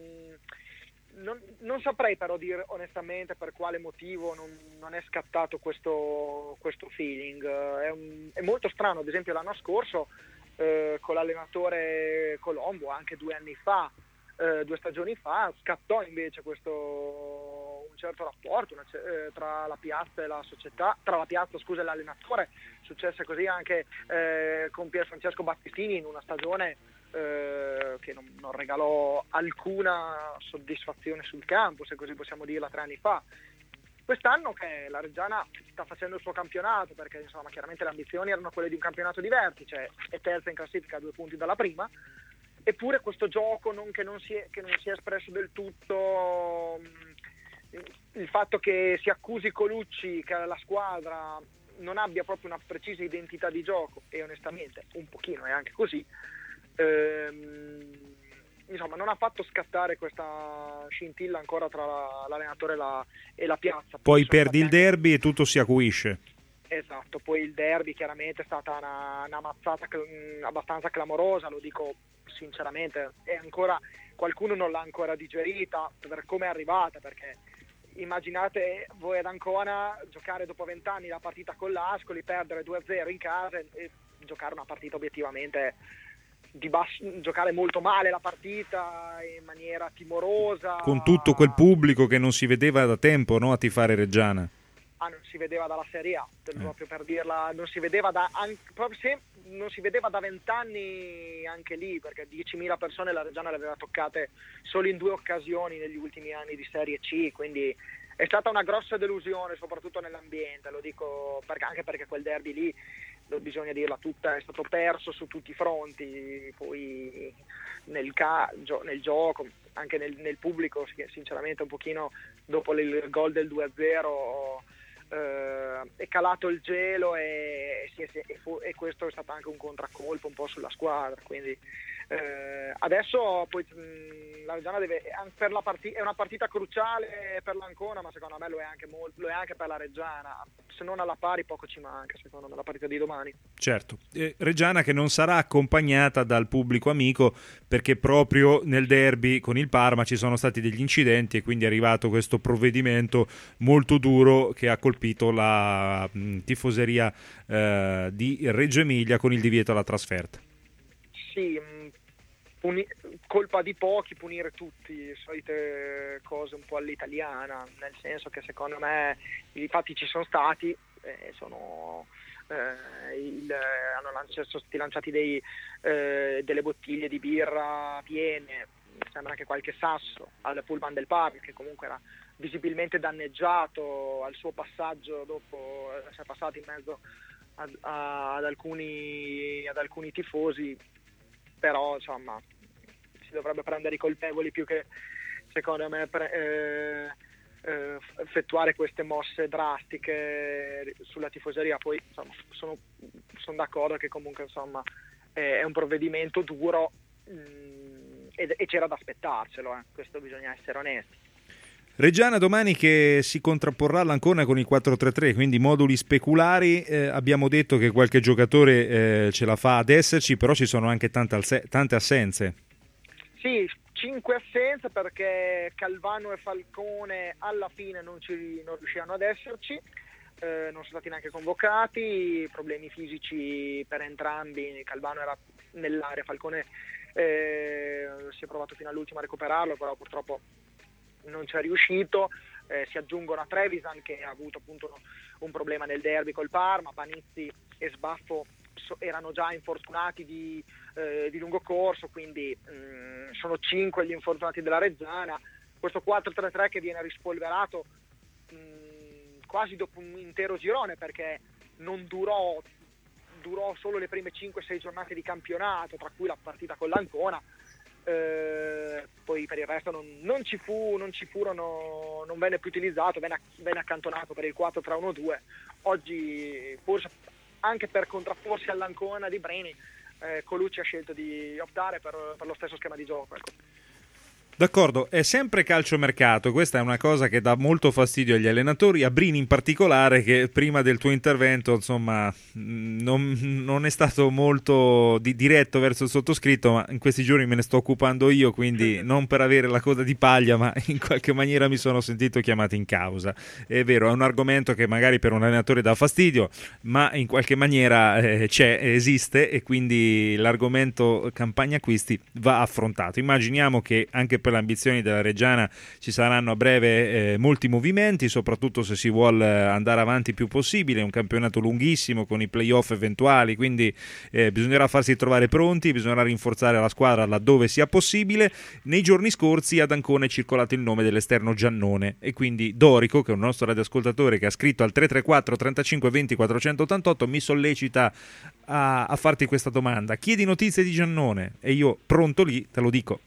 [SPEAKER 12] non, non saprei però dire onestamente per quale motivo non, non è scattato questo, questo feeling. Uh, è, un, è molto strano, ad esempio l'anno scorso uh, con l'allenatore Colombo, anche due anni fa, uh, due stagioni fa, scattò invece questo un certo rapporto una, eh, tra la piazza e la società, tra la piazza scusa e l'allenatore. Successe così anche eh, con Pier Francesco Battistini in una stagione eh, che non, non regalò alcuna soddisfazione sul campo, se così possiamo dirla, tre anni fa. Quest'anno che la Reggiana sta facendo il suo campionato, perché insomma chiaramente le ambizioni erano quelle di un campionato di vertice, è terza in classifica a due punti dalla prima, eppure questo gioco non, che, non si è, che non si è espresso del tutto. Mh, il fatto che si accusi Colucci che la squadra non abbia proprio una precisa identità di gioco, e onestamente un pochino è anche così, ehm, insomma non ha fatto scattare questa scintilla ancora tra la, l'allenatore e la, e la piazza.
[SPEAKER 3] Poi perdi il derby e tutto si acuisce.
[SPEAKER 12] Esatto, poi il derby chiaramente è stata una, una mazzata cl- abbastanza clamorosa, lo dico sinceramente, e ancora qualcuno non l'ha ancora digerita per come è arrivata, perché immaginate voi ad Ancona giocare dopo vent'anni la partita con l'Ascoli, perdere due a zero in casa e, e giocare una partita obiettivamente di basso, giocare molto male la partita in maniera timorosa,
[SPEAKER 3] con tutto quel pubblico che non si vedeva da tempo, no, a tifare Reggiana.
[SPEAKER 12] Ah, non si vedeva dalla Serie A, proprio per dirla, non si vedeva da anche, proprio se, non si vedeva da vent'anni anche lì, perché diecimila persone la Reggiana le aveva toccate solo in due occasioni negli ultimi anni di Serie C, quindi è stata una grossa delusione, soprattutto nell'ambiente, lo dico perché, anche perché quel derby lì, bisogna dirla tutta, è stato perso su tutti i fronti, poi nel, ca- nel gioco, anche nel, nel pubblico, sinceramente un pochino dopo il gol del due a zero Uh, è calato il gelo e, e, e, fu, e questo è stato anche un contraccolpo un po' sulla squadra, quindi uh, adesso poi mh, la Reggiana deve, per la partita, è una partita cruciale per l'Ancona, ma secondo me lo è anche, molto, lo è anche per la Reggiana, se non alla pari poco ci manca secondo me la partita di domani.
[SPEAKER 3] Certo, eh, Reggiana che non sarà accompagnata dal pubblico amico, perché proprio nel derby con il Parma ci sono stati degli incidenti e quindi è arrivato questo provvedimento molto duro che ha colpito la mh, tifoseria eh, di Reggio Emilia con il divieto alla trasferta.
[SPEAKER 12] Sì, puni- colpa di pochi, punire tutti, solite cose un po' all'italiana, nel senso che secondo me i fatti ci sono stati, eh, sono eh, il, hanno lanciato, sono stati lanciati dei, eh, delle bottiglie di birra piene, sembra anche qualche sasso al pullman del pub, che comunque era visibilmente danneggiato al suo passaggio dopo essere passato in mezzo ad, ad, alcuni, ad alcuni tifosi, però insomma si dovrebbe prendere i colpevoli più che secondo me pre, eh, eh, effettuare queste mosse drastiche sulla tifoseria. Poi insomma sono, sono d'accordo che comunque insomma è, è un provvedimento duro mh, e, e c'era da aspettarselo, eh. Questo bisogna essere onesti.
[SPEAKER 3] Reggiana domani che si contrapporrà all'Ancona con il quattro tre tre, quindi moduli speculari. Eh, abbiamo detto che qualche giocatore eh, ce la fa ad esserci, però ci sono anche tante, alse- tante assenze.
[SPEAKER 12] Sì, cinque assenze perché Calvano e Falcone alla fine non, ci, non riusciranno ad esserci, eh, non sono stati neanche convocati, problemi fisici per entrambi, Calvano era nell'area, Falcone eh, si è provato fino all'ultimo a recuperarlo, però purtroppo non ci è riuscito. Eh, si aggiungono a Trevisan che ha avuto appunto uno, un problema nel derby col Parma, Panizzi e Sbaffo so, erano già infortunati di, eh, di lungo corso, quindi mh, sono cinque gli infortunati della Reggiana. Questo quattro tre tre che viene rispolverato mh, quasi dopo un intero girone, perché non durò durò solo le prime cinque sei giornate di campionato, tra cui la partita con l'Ancona. Eh, poi per il resto non, non ci fu, non ci furono, non venne più utilizzato, venne, venne accantonato per il quattro tre uno due. Oggi forse anche per contrapporsi all'Ancona di Breni, eh, Colucci ha scelto di optare per, per lo stesso schema di gioco, ecco.
[SPEAKER 3] D'accordo, è sempre calciomercato, questa è una cosa che dà molto fastidio agli allenatori, a Brini in particolare, che prima del tuo intervento insomma non, non è stato molto di, diretto verso il sottoscritto, ma in questi giorni me ne sto occupando io, quindi non per avere la coda di paglia, ma in qualche maniera mi sono sentito chiamato in causa. È vero, è un argomento che magari per un allenatore dà fastidio, ma in qualche maniera eh, c'è, esiste, e quindi l'argomento campagna acquisti va affrontato. Immaginiamo che anche per le ambizioni della Reggiana ci saranno a breve eh, molti movimenti, soprattutto se si vuole andare avanti il più possibile. È un campionato lunghissimo con i playoff eventuali, quindi eh, bisognerà farsi trovare pronti, bisognerà rinforzare la squadra laddove sia possibile. Nei giorni scorsi ad Ancona è circolato il nome dell'esterno Giannone, e quindi Dorico, che è un nostro radioascoltatore che ha scritto al tre tre quattro trentacinque venti quattrocentottantotto, mi sollecita a, a farti questa domanda: chiedi notizie di Giannone? E io pronto lì te lo dico.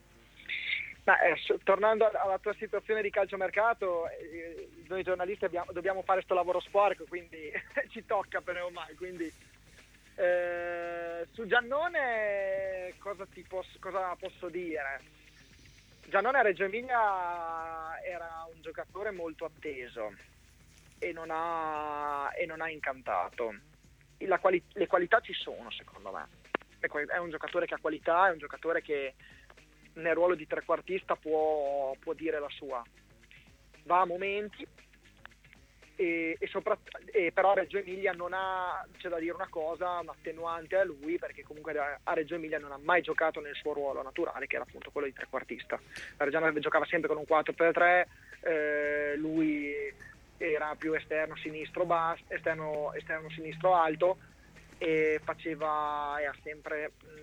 [SPEAKER 12] Ma, eh, tornando alla tua situazione di calciomercato, eh, noi giornalisti abbiamo, dobbiamo fare sto lavoro sporco, quindi ci tocca per ormai. Quindi eh, su Giannone cosa, ti posso, cosa posso dire? Giannone a Reggio Emilia era un giocatore molto atteso e non ha, e non ha incantato. La quali, le qualità ci sono, secondo me. È un giocatore che ha qualità, è un giocatore che nel ruolo di trequartista può, può dire la sua, va a momenti e, e, soprat- e però a Reggio Emilia non ha, c'è da dire una cosa, un attenuante a lui, perché comunque a Reggio Emilia non ha mai giocato nel suo ruolo naturale, che era appunto quello di trequartista. La Reggiana giocava sempre con un quattro tre tre, eh, lui era più esterno sinistro basso, esterno, esterno sinistro alto, e faceva e ha sempre mh,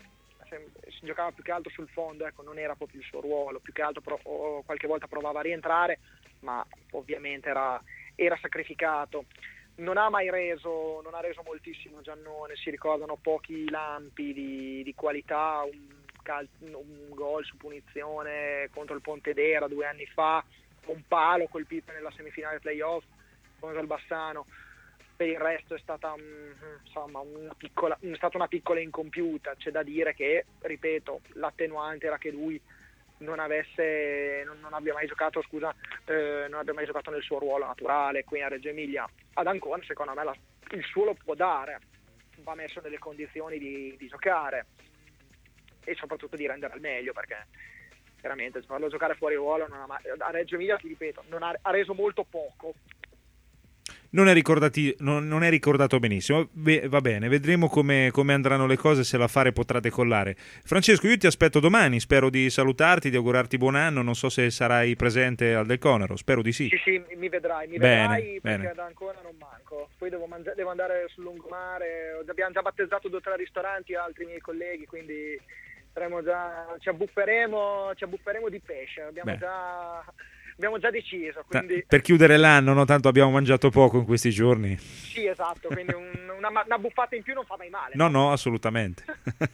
[SPEAKER 12] si giocava più che altro sul fondo, ecco, non era proprio il suo ruolo, più che altro pro, o qualche volta provava a rientrare, ma ovviamente era, era sacrificato. Non ha mai reso, non ha reso moltissimo Giannone, si ricordano pochi lampi di, di qualità, un, cal- un gol su punizione contro il Pontedera due anni fa, un palo colpito nella semifinale playoff contro il Bassano. Per il resto è stata, insomma, una piccola, è stata una piccola incompiuta. C'è da dire che, ripeto, l'attenuante era che lui non avesse non, non abbia mai giocato scusa eh, non abbia mai giocato nel suo ruolo naturale qui a Reggio Emilia. Ad Ancona secondo me la, il suo lo può dare, va messo nelle condizioni di, di giocare e soprattutto di rendere al meglio, perché veramente farlo giocare fuori ruolo non ha mai, a Reggio Emilia, ti ripeto, non ha, ha reso molto poco.
[SPEAKER 3] non è, ricordati, non, non è ricordato benissimo. Beh, va bene, vedremo come, come andranno le cose, se l'affare potrà decollare. Francesco, io ti aspetto domani, spero di salutarti, di augurarti buon anno, non so se sarai presente al Del Conero, spero di sì.
[SPEAKER 12] Sì, sì, mi vedrai, mi
[SPEAKER 3] bene,
[SPEAKER 12] vedrai perché
[SPEAKER 3] bene.
[SPEAKER 12] ad Ancona non manco. Poi devo, mangia- devo andare sul lungomare, abbiamo già battezzato due o tre ristoranti, altri miei colleghi, quindi saremo già, ci abbufferemo, ci abbufferemo di pesce, abbiamo già... Abbiamo già deciso, quindi...
[SPEAKER 3] Per chiudere l'anno, no? Tanto abbiamo mangiato poco in questi giorni.
[SPEAKER 12] Sì, esatto, quindi un, una, una buffata in più non fa mai male.
[SPEAKER 3] No, no, assolutamente.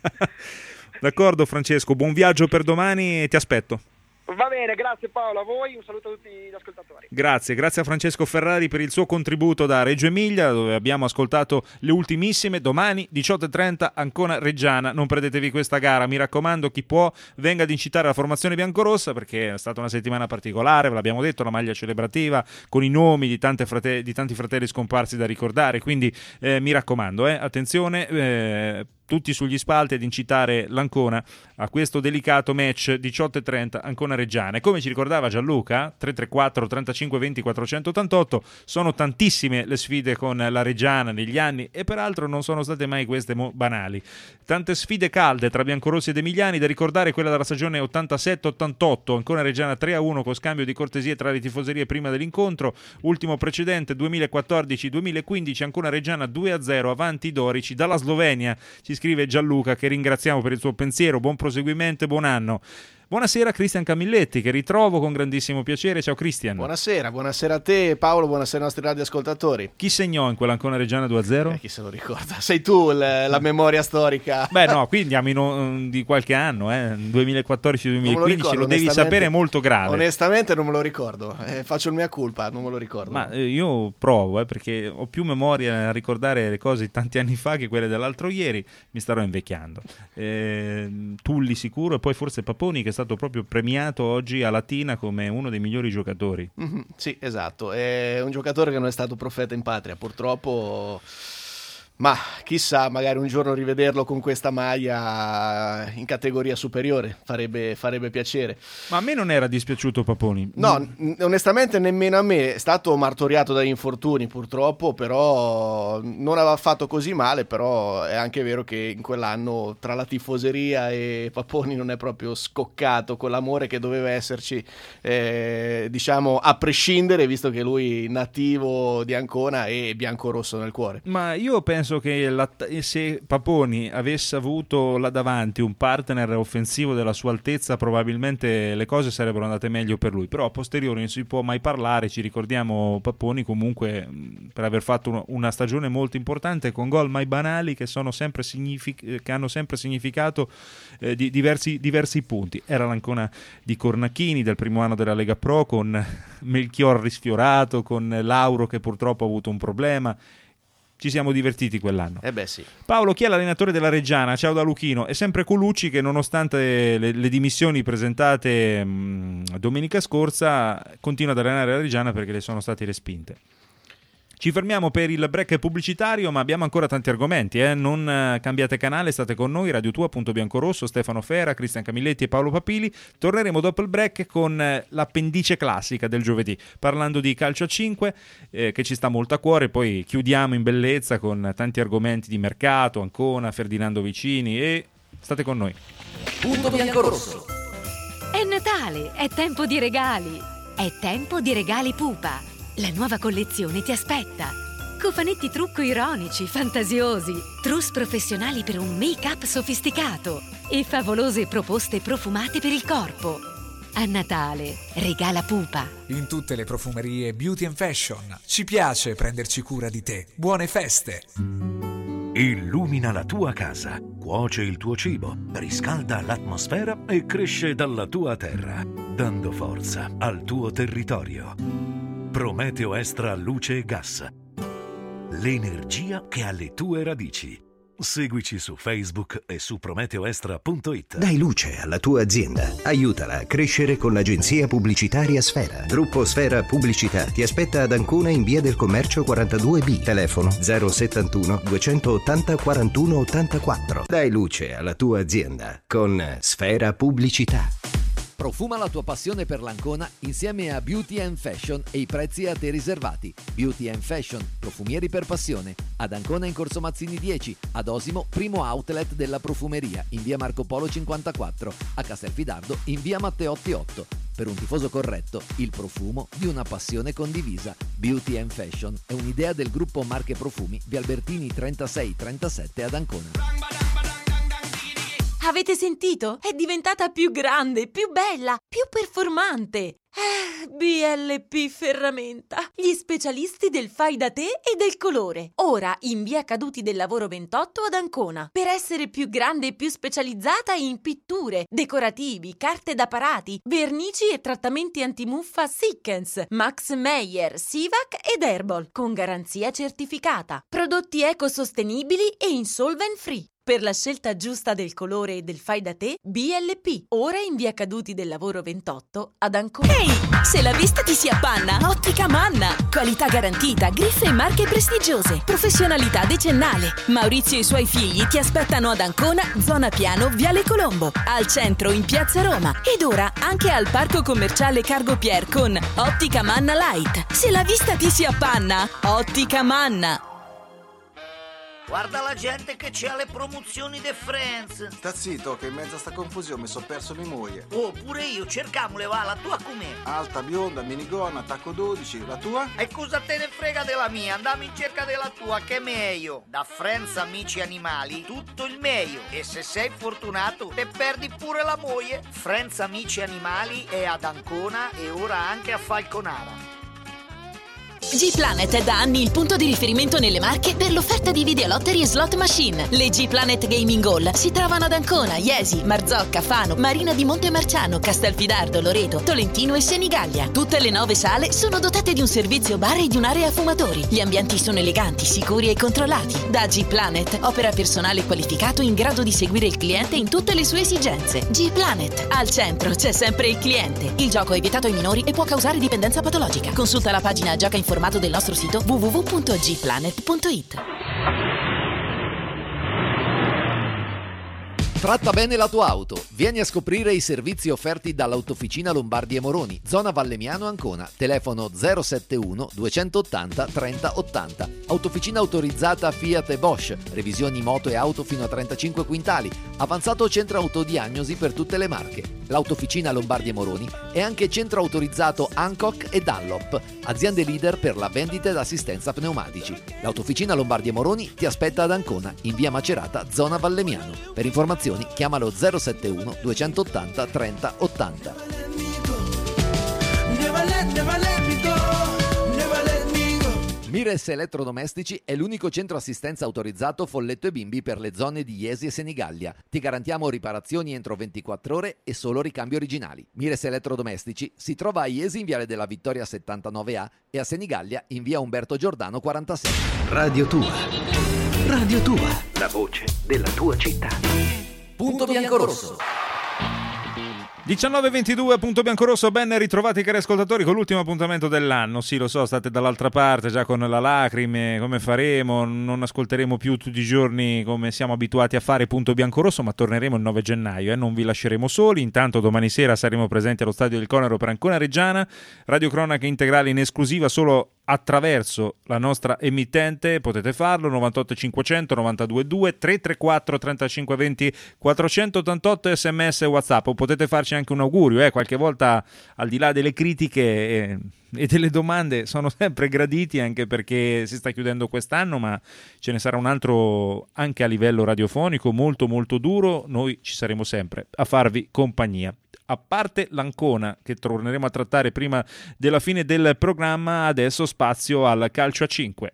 [SPEAKER 3] D'accordo Francesco, buon viaggio per domani e ti aspetto.
[SPEAKER 12] Va bene, grazie Paolo, a voi, un saluto a tutti gli ascoltatori.
[SPEAKER 3] Grazie, grazie a Francesco Ferrari per il suo contributo da Reggio Emilia, dove abbiamo ascoltato le ultimissime. Domani diciotto e trenta Ancona Reggiana, non perdetevi questa gara, mi raccomando, chi può venga ad incitare la formazione biancorossa, perché è stata una settimana particolare, ve l'abbiamo detto, la maglia celebrativa con i nomi di, tante frate- di tanti fratelli scomparsi da ricordare, quindi eh, mi raccomando, eh, attenzione, eh, tutti sugli spalti ad incitare l'Ancona a questo delicato match diciotto e trenta Ancona Reggiana. E come ci ricordava Gianluca, tre tre quattro trentacinque venti quattrocentottantotto, sono tantissime le sfide con la Reggiana negli anni e peraltro non sono state mai queste mo- banali. Tante sfide calde tra biancorossi ed emiliani, da ricordare quella della stagione ottantasette ottantotto, Ancona Reggiana tre a uno con scambio di cortesie tra le tifoserie prima dell'incontro, ultimo precedente duemilaquattordici duemilaquindici Ancona Reggiana due a zero avanti i dorici dalla Slovenia. Ci scrive Gianluca, che ringraziamo per il suo pensiero, buon proseguimento e buon anno. Buonasera Cristian Camilletti, che ritrovo con grandissimo piacere. Ciao Cristian.
[SPEAKER 13] Buonasera, buonasera a te Paolo, buonasera ai nostri radioascoltatori.
[SPEAKER 3] Chi segnò in quell'Ancona Reggiana due a zero?
[SPEAKER 13] Eh, chi se lo ricorda? Sei tu l- la memoria storica.
[SPEAKER 3] Beh no, qui andiamo in, di qualche anno, eh, duemilaquattordici duemilaquindici, lo, ricordo, lo devi sapere, molto grave.
[SPEAKER 13] Onestamente non me lo ricordo, eh, faccio il mea culpa, non me lo ricordo.
[SPEAKER 3] Ma eh, io provo, eh, perché ho più memoria a ricordare le cose di tanti anni fa che quelle dell'altro ieri, mi starò invecchiando. Eh, Tulli sicuro, e poi forse Paponi, che è stato proprio premiato oggi a Latina come uno dei migliori giocatori.
[SPEAKER 13] Mm-hmm, sì, esatto, è un giocatore che non è stato profeta in patria, purtroppo. Ma chissà, magari un giorno rivederlo con questa maglia in categoria superiore farebbe, farebbe piacere.
[SPEAKER 3] Ma a me non era dispiaciuto Paponi.
[SPEAKER 13] No, n- onestamente nemmeno a me. È stato martoriato dagli infortuni purtroppo, però non aveva fatto così male. Però è anche vero che in quell'anno tra la tifoseria e Paponi non è proprio scoccato con l'amore che doveva esserci, eh, diciamo a prescindere, visto che lui è nativo di Ancona e biancorosso nel cuore.
[SPEAKER 3] Ma io penso che la, se Paponi avesse avuto là davanti un partner offensivo della sua altezza, probabilmente le cose sarebbero andate meglio per lui, però a posteriori non si può mai parlare. Ci ricordiamo Paponi comunque per aver fatto una stagione molto importante con gol mai banali che, sono sempre signific- che hanno sempre significato eh, di diversi, diversi punti. Era l'Ancona di Cornacchini del primo anno della Lega Pro, con Melchior risfiorato, con Lauro che purtroppo ha avuto un problema. Ci siamo divertiti quell'anno.
[SPEAKER 13] Eh beh sì.
[SPEAKER 3] Paolo, chi è l'allenatore della Reggiana? Ciao da Luchino. È sempre Colucci, che nonostante le, le dimissioni presentate mh, domenica scorsa continua ad allenare la Reggiana perché le sono state respinte. Ci fermiamo per il break pubblicitario, ma abbiamo ancora tanti argomenti, eh? Non eh, cambiate canale, state con noi, Radio Tua, Punto Biancorosso, Stefano Fera, Cristian Camilletti e Paolo Papili. Torneremo dopo il break con eh, l'appendice classica del giovedì, parlando di calcio a cinque, eh, che ci sta molto a cuore. Poi chiudiamo in bellezza con tanti argomenti di mercato, Ancona, Ferdinando Vicini, e state con noi.
[SPEAKER 5] Punto Biancorosso. È Natale, è tempo di regali, è tempo di regali Pupa. La nuova collezione ti aspetta. Cofanetti trucco ironici, fantasiosi, trousse professionali per un make-up sofisticato e favolose proposte profumate per il corpo. A Natale regala Pupa.
[SPEAKER 6] In tutte le profumerie Beauty and Fashion. Ci piace prenderci cura di te. Buone feste!
[SPEAKER 1] Illumina la tua casa, cuoce il tuo cibo, riscalda l'atmosfera e cresce dalla tua terra, dando forza al tuo territorio. Prometeo Extra Luce e Gas. L'energia che ha le tue radici. Seguici su Facebook e su prometeoextra punto it.
[SPEAKER 14] Dai luce alla tua azienda. Aiutala a crescere con l'agenzia pubblicitaria Sfera. Gruppo Sfera Pubblicità ti aspetta ad Ancona in via del Commercio quarantadue B. Telefono zero settantuno duecentottanta quarantuno ottantaquattro. Dai luce alla tua azienda con Sfera Pubblicità.
[SPEAKER 2] Profuma la tua passione per l'Ancona insieme a Beauty and Fashion e i prezzi a te riservati. Beauty and Fashion, profumieri per passione. Ad Ancona in Corso Mazzini dieci, ad Osimo, primo outlet della profumeria in via Marco Polo cinquantaquattro, a Castelfidardo in via Matteotti otto. Per un tifoso corretto, il profumo di una passione condivisa. Beauty and Fashion è un'idea del gruppo Marche Profumi, via Albertini trentasei trentasette ad Ancona.
[SPEAKER 15] Avete sentito? È diventata più grande, più bella, più performante. Eh, B L P Ferramenta, gli specialisti del fai da te e del colore. Ora in via Caduti del Lavoro ventotto ad Ancona. Per essere più grande e più specializzata in pitture, decorativi, carte da parati, vernici e trattamenti antimuffa Sikkens, Max Meyer, Sivac ed Herbal, con garanzia certificata. Prodotti ecosostenibili e insolvent free. Per la scelta giusta del colore e del fai da te, B L P, ora in via Caduti del Lavoro ventotto ad Ancona.
[SPEAKER 7] Ehi, se la vista ti si appanna, Ottica Manna. Qualità garantita, griffe e marche prestigiose, professionalità decennale. Maurizio e i suoi figli ti aspettano ad Ancona, zona Piano, Viale Colombo, al centro in Piazza Roma ed ora anche al Parco Commerciale Cargo Pier con Ottica Manna Light. Se la vista ti si appanna, Ottica Manna.
[SPEAKER 16] Guarda la gente che c'ha le promozioni de Friends.
[SPEAKER 17] Sta zitto che in mezzo a sta confusione mi so perso mia moglie.
[SPEAKER 16] Oh, pure io, cercamole va, la tua com'è?
[SPEAKER 17] Alta, bionda, minigonna, tacco dodici, la tua?
[SPEAKER 16] E cosa te ne frega della mia? Andiamo in cerca della tua, che è meglio. Da Friends Amici Animali, tutto il meglio. E se sei fortunato, te perdi pure la moglie. Friends Amici Animali è ad Ancona e ora anche a Falconara.
[SPEAKER 7] G-Planet è da anni il punto di riferimento nelle Marche per l'offerta di videolottery e slot machine. Le G-Planet Gaming Hall si trovano ad Ancona, Iesi, Marzocca, Fano, Marina di Montemarciano, Castelfidardo, Loreto, Tolentino e Senigallia. Tutte le nove sale sono dotate di un servizio bar e di un'area fumatori. Gli ambienti sono eleganti, sicuri e controllati. Da G-Planet opera personale qualificato in grado di seguire il cliente in tutte le sue esigenze. G-Planet, al centro c'è sempre il cliente. Il gioco è vietato ai minori e può causare dipendenza patologica. Consulta la pagina Gioca Informato del nostro sito w w w punto g planet punto i t.
[SPEAKER 2] Tratta bene la tua auto. Vieni a scoprire i servizi offerti dall'Autofficina Lombardi e Moroni, zona Valemiano Ancona. Telefono zero settantuno duecentottanta trenta ottanta. Autofficina autorizzata Fiat e Bosch. Revisioni moto e auto fino a trentacinque quintali. Avanzato centro autodiagnosi per tutte le marche. L'Autofficina Lombardi e Moroni è anche centro autorizzato Hancock e Dunlop, aziende leader per la vendita ed assistenza pneumatici. L'Autofficina Lombardi e Moroni ti aspetta ad Ancona, in via Macerata, zona Valemiano. Per informazioni chiamalo zero settantuno duecentottanta trenta ottanta. Mires Elettrodomestici è l'unico centro assistenza autorizzato Folletto e Bimbi per le zone di Iesi e Senigallia. Ti garantiamo riparazioni entro ventiquattro ore e solo ricambi originali. Mires Elettrodomestici si trova a Iesi in Viale della Vittoria settantanove A e a Senigallia in via Umberto Giordano quarantasei.
[SPEAKER 14] Radio Tua. Radio Tua. La voce della tua città.
[SPEAKER 2] Punto Biancorosso.
[SPEAKER 3] diciannove e ventidue, Punto Biancorosso, ben ritrovati cari ascoltatori con l'ultimo appuntamento dell'anno. Sì, lo so, state dall'altra parte già con la lacrime, come faremo? Non ascolteremo più tutti i giorni come siamo abituati a fare Punto Biancorosso, ma torneremo il nove gennaio, eh? Non vi lasceremo soli. Intanto domani sera saremo presenti allo Stadio del Conero per Ancona Reggiana, radiocronache integrali in esclusiva solo attraverso la nostra emittente. Potete farlo novantotto cinquecento novantadue due tre tre quattro trentacinque venti quattrocentottantotto sms e WhatsApp, o potete farci anche un augurio, eh? Qualche volta al di là delle critiche e, e delle domande sono sempre graditi, anche perché si sta chiudendo quest'anno, ma ce ne sarà un altro anche a livello radiofonico molto molto duro. Noi ci saremo sempre a farvi compagnia. A parte l'Ancona, che torneremo a trattare prima della fine del programma, adesso spazio al calcio a cinque.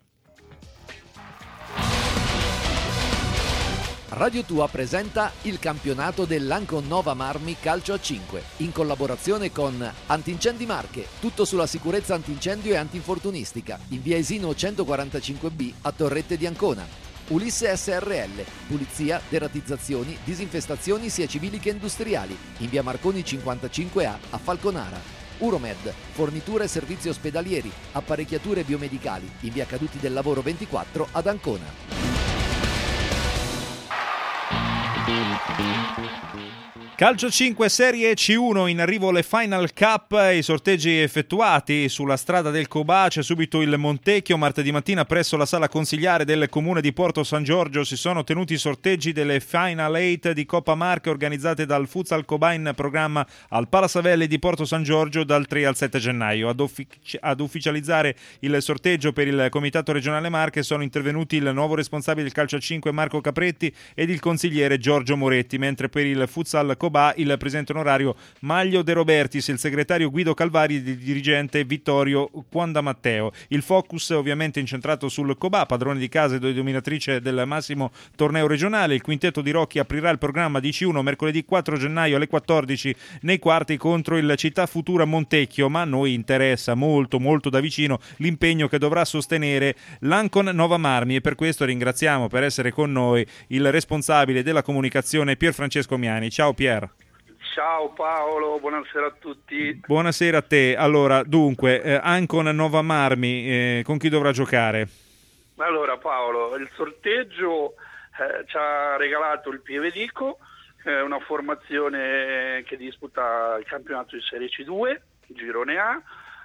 [SPEAKER 2] Radio Tua presenta il campionato dell'Ancon Nova Marmi Calcio a cinque in collaborazione con Antincendi Marche, tutto sulla sicurezza antincendio e antinfortunistica, in via Esino centoquarantacinque B a Torrette di Ancona. Ulisse S R L, pulizia, deratizzazioni, disinfestazioni sia civili che industriali, in via Marconi cinquantacinque A a Falconara. Uromed, forniture e servizi ospedalieri, apparecchiature biomedicali, in via Caduti del Lavoro ventiquattro ad Ancona.
[SPEAKER 3] Calcio cinque Serie C uno, in arrivo le Final Cup, i sorteggi effettuati sulla strada del Cobà. C'è subito il Montecchio. Martedì mattina presso la sala consigliare del comune di Porto San Giorgio si sono tenuti i sorteggi delle Final eight di Coppa Marche organizzate dal Futsal Cobà in programma al Palasavelli di Porto San Giorgio dal tre al sette gennaio. Ad, uffic- ad ufficializzare il sorteggio per il Comitato Regionale Marche sono intervenuti il nuovo responsabile del calcio a cinque Marco Capretti ed il consigliere Giorgio Moretti, mentre per il Futsal Cobà il presidente onorario Maglio De Robertis, il segretario Guido Calvari ed il dirigente Vittorio Quandamatteo. Il focus è ovviamente incentrato sul Cobà, padrone di casa e dominatrice del massimo torneo regionale. Il quintetto di Rocchi aprirà il programma di C uno mercoledì quattro gennaio alle quattordici nei quarti contro il Città Futura Montecchio, ma a noi interessa molto molto da vicino l'impegno che dovrà sostenere l'Ancon Nova Marmi, e per questo ringraziamo per essere con noi il responsabile della comunicazione Pier Francesco Miani. Ciao Pier.
[SPEAKER 18] Ciao Paolo, buonasera a tutti.
[SPEAKER 3] Buonasera a te. Allora, dunque, eh, Ancon Nova Marmi, eh, con chi dovrà giocare?
[SPEAKER 18] Allora Paolo, il sorteggio eh, ci ha regalato il Pievedico, eh, una formazione che disputa il campionato di Serie C due, Girone A,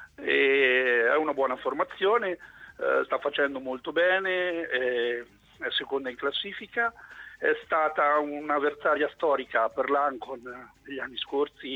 [SPEAKER 18] e è una buona formazione, eh, sta facendo molto bene, eh, è seconda in classifica. È stata un'avversaria storica per l'Ancon negli anni scorsi,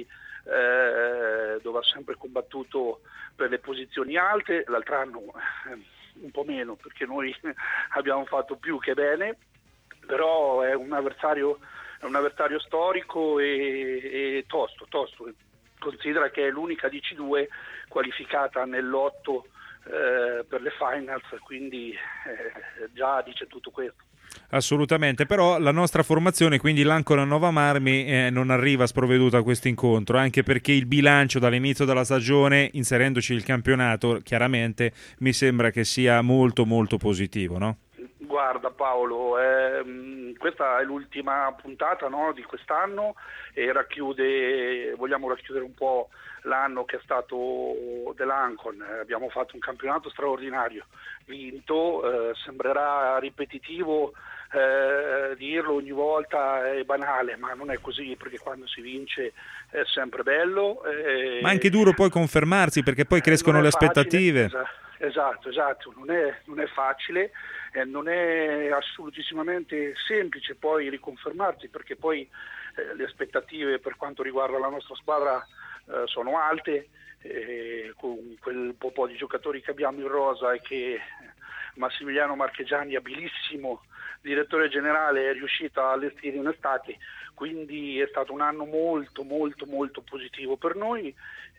[SPEAKER 18] eh, dove ha sempre combattuto per le posizioni alte. L'altro anno eh, un po' meno, perché noi abbiamo fatto più che bene, però è un avversario, è un avversario storico e, e tosto, tosto. Considera che è l'unica di C due qualificata nell'otto eh, per le finals, quindi eh, già dice tutto questo.
[SPEAKER 3] Assolutamente, però la nostra formazione, quindi l'Ancona Nova Marmi, eh, non arriva sprovveduta a questo incontro, anche perché il bilancio dall'inizio della stagione, inserendoci il campionato, chiaramente mi sembra che sia molto molto positivo, no?
[SPEAKER 18] Guarda Paolo, ehm, questa è l'ultima puntata, no, di quest'anno e racchiude, vogliamo racchiudere un po' l'anno che è stato dell'Ancon. Eh, abbiamo fatto un campionato straordinario, vinto, eh, sembrerà ripetitivo eh, dirlo ogni volta, è banale, ma non è così, perché quando si vince è sempre bello. Eh,
[SPEAKER 3] ma anche duro poi confermarsi, perché poi crescono le
[SPEAKER 18] facile,
[SPEAKER 3] aspettative.
[SPEAKER 18] Esatto, esatto, non è, non è facile, eh, non è assolutissimamente semplice poi riconfermarsi, perché poi eh, le aspettative per quanto riguarda la nostra squadra eh, sono alte, eh, con quel po' di giocatori che abbiamo in rosa e che Massimiliano Marchegiani, abilissimo direttore generale, è riuscito a allestire in estate, quindi è stato un anno molto molto molto positivo per noi.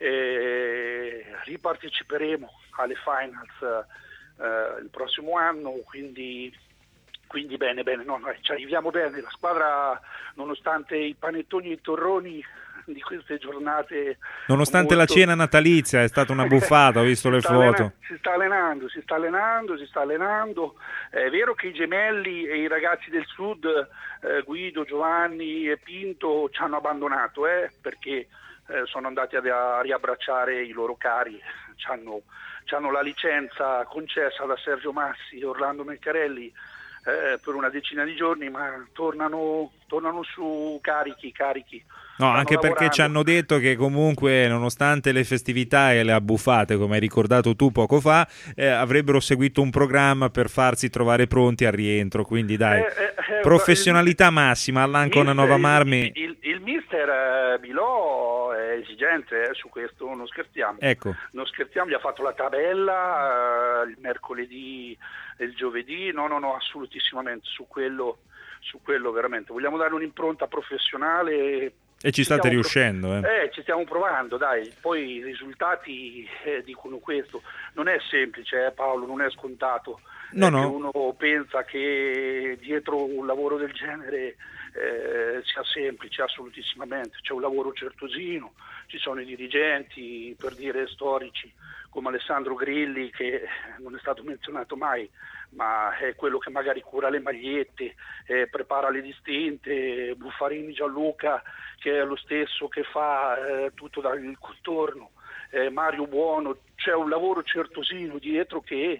[SPEAKER 18] Eh, riparteciperemo alle finals eh, il prossimo anno, quindi, quindi bene bene, no, noi ci arriviamo bene, la squadra nonostante i panettoni e i torroni di queste giornate,
[SPEAKER 3] nonostante
[SPEAKER 18] molto...
[SPEAKER 3] la cena natalizia è stata una buffata, ho visto le foto.
[SPEAKER 18] Allena... si sta allenando, si sta allenando, si sta allenando. È vero che i gemelli e i ragazzi del sud, eh, Guido, Giovanni e Pinto, ci hanno abbandonato, eh, perché eh, sono andati a, a riabbracciare i loro cari, c'hanno, c'hanno la licenza concessa da Sergio Massi e Orlando Meccarelli eh, per una decina di giorni, ma tornano, tornano su carichi, carichi.
[SPEAKER 3] No,
[SPEAKER 18] Stanno
[SPEAKER 3] anche perché
[SPEAKER 18] lavorando.
[SPEAKER 3] ci hanno detto che comunque, nonostante le festività e le abbuffate, come hai ricordato tu poco fa, eh, avrebbero seguito un programma per farsi trovare pronti al rientro. Quindi dai,
[SPEAKER 18] Eh, eh, eh,
[SPEAKER 3] professionalità massima all'Ancona Nova Marmi.
[SPEAKER 18] Il, il, il mister eh, Bilò è esigente, eh, su questo non scherziamo.
[SPEAKER 3] Ecco.
[SPEAKER 18] Non scherziamo, gli ha fatto la tabella eh, il mercoledì e il giovedì. No, no, no, assolutissimamente su quello, su quello veramente. Vogliamo dare un'impronta professionale.
[SPEAKER 3] E ci state
[SPEAKER 18] stiamo
[SPEAKER 3] riuscendo,
[SPEAKER 18] pro-
[SPEAKER 3] eh.
[SPEAKER 18] eh, ci stiamo provando, dai, poi i risultati eh, dicono questo. Non è semplice, eh, Paolo, non è scontato.
[SPEAKER 3] No,
[SPEAKER 18] eh,
[SPEAKER 3] no.
[SPEAKER 18] che uno pensa che dietro un lavoro del genere eh, sia semplice, assolutissimamente. C'è un lavoro certosino, ci sono i dirigenti, per dire storici, come Alessandro Grilli, che non è stato menzionato mai, ma è quello che magari cura le magliette, eh, prepara le distinte, Buffarini Gianluca, che è lo stesso che fa eh, tutto dal contorno, eh, Mario Buono. C'è un lavoro certosino dietro che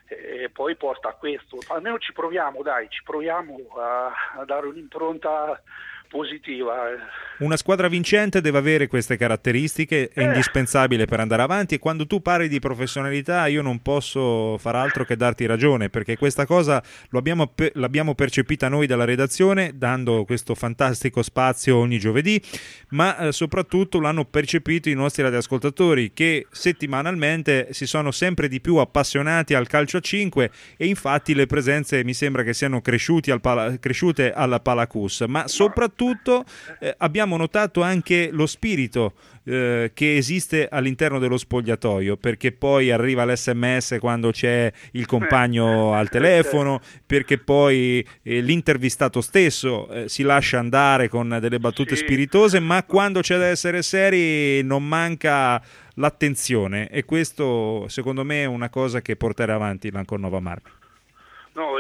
[SPEAKER 18] e poi porta a questo. Almeno ci proviamo, dai, ci proviamo a, a dare un'impronta positiva.
[SPEAKER 3] Una squadra vincente deve avere queste caratteristiche, è
[SPEAKER 18] Eh.
[SPEAKER 3] indispensabile per andare avanti, e quando tu parli di professionalità io non posso far altro che darti ragione, perché questa cosa lo abbiamo pe- l'abbiamo percepita noi dalla redazione, dando questo fantastico spazio ogni giovedì, ma eh, soprattutto l'hanno percepito i nostri radioascoltatori, che settimanalmente si sono sempre di più appassionati al calcio a cinque, e infatti le presenze mi sembra che siano cresciuti al pala- cresciute alla Palacus, ma soprattutto eh, abbiamo notato anche lo spirito eh, che esiste all'interno dello spogliatoio, perché poi arriva l'esse emme esse quando c'è il compagno al telefono, perché poi eh, l'intervistato stesso eh, si lascia andare con delle battute
[SPEAKER 18] Sì.
[SPEAKER 3] spiritose, ma quando c'è da essere seri non manca l'attenzione, e questo secondo me è una cosa che porterà avanti l'Ancona Nova Marmi.
[SPEAKER 18] No,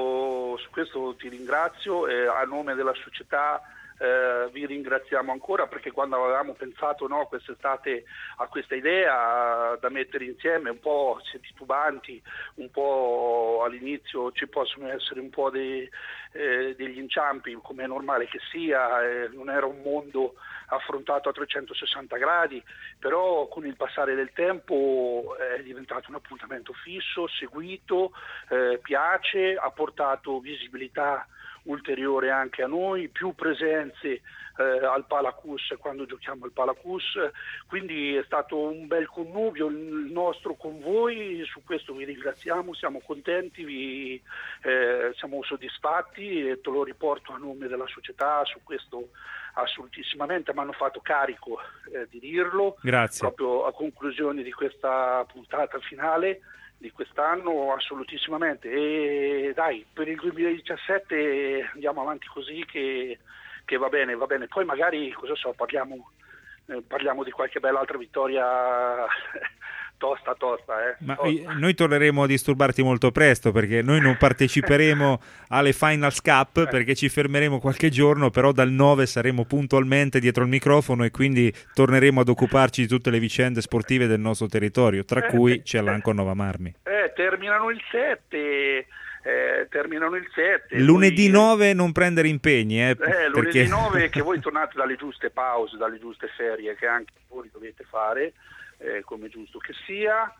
[SPEAKER 18] io su questo ti ringrazio e a nome della società eh, vi ringraziamo ancora, perché quando avevamo pensato, no, quest'estate a questa idea da mettere insieme, un po' titubanti, un po' all'inizio ci possono essere un po' dei, eh, degli inciampi, come è normale che sia, eh, non era un mondo affrontato a trecentosessanta gradi, però con il passare del tempo è diventato un appuntamento fisso, seguito, eh, piace, ha portato visibilità ulteriore anche a noi, più presenze eh, al Palacus quando giochiamo al Palacus, quindi è stato un bel connubio il nostro con voi, su questo vi ringraziamo, siamo contenti, vi, eh, siamo soddisfatti e te lo riporto a nome della società, su questo assolutissimamente mi hanno fatto carico eh, di dirlo.
[SPEAKER 3] Grazie.
[SPEAKER 18] Proprio a conclusione di questa puntata finale di quest'anno, assolutissimamente, e dai, per il duemiladiciassette andiamo avanti così che, che va bene, va bene, poi magari, cosa so, parliamo, eh, parliamo di qualche bella altra vittoria tosta tosta eh.
[SPEAKER 3] Ma
[SPEAKER 18] tosta.
[SPEAKER 3] noi torneremo a disturbarti molto presto, perché noi non parteciperemo alle Finals Cup, perché ci fermeremo qualche giorno, però dal nove saremo puntualmente dietro il microfono e quindi torneremo ad occuparci di tutte le vicende sportive del nostro territorio, tra
[SPEAKER 18] Eh,
[SPEAKER 3] cui
[SPEAKER 18] eh,
[SPEAKER 3] c'è l'Ancona Nova Marmi.
[SPEAKER 18] Eh, terminano il sette, eh, terminano il sette.
[SPEAKER 3] Lunedì
[SPEAKER 18] poi-
[SPEAKER 3] nove non prendere impegni, eh,
[SPEAKER 18] Eh, lunedì
[SPEAKER 3] perché...
[SPEAKER 18] nove che voi tornate dalle giuste pause, dalle giuste ferie che anche voi dovete fare, eh, come giusto che sia,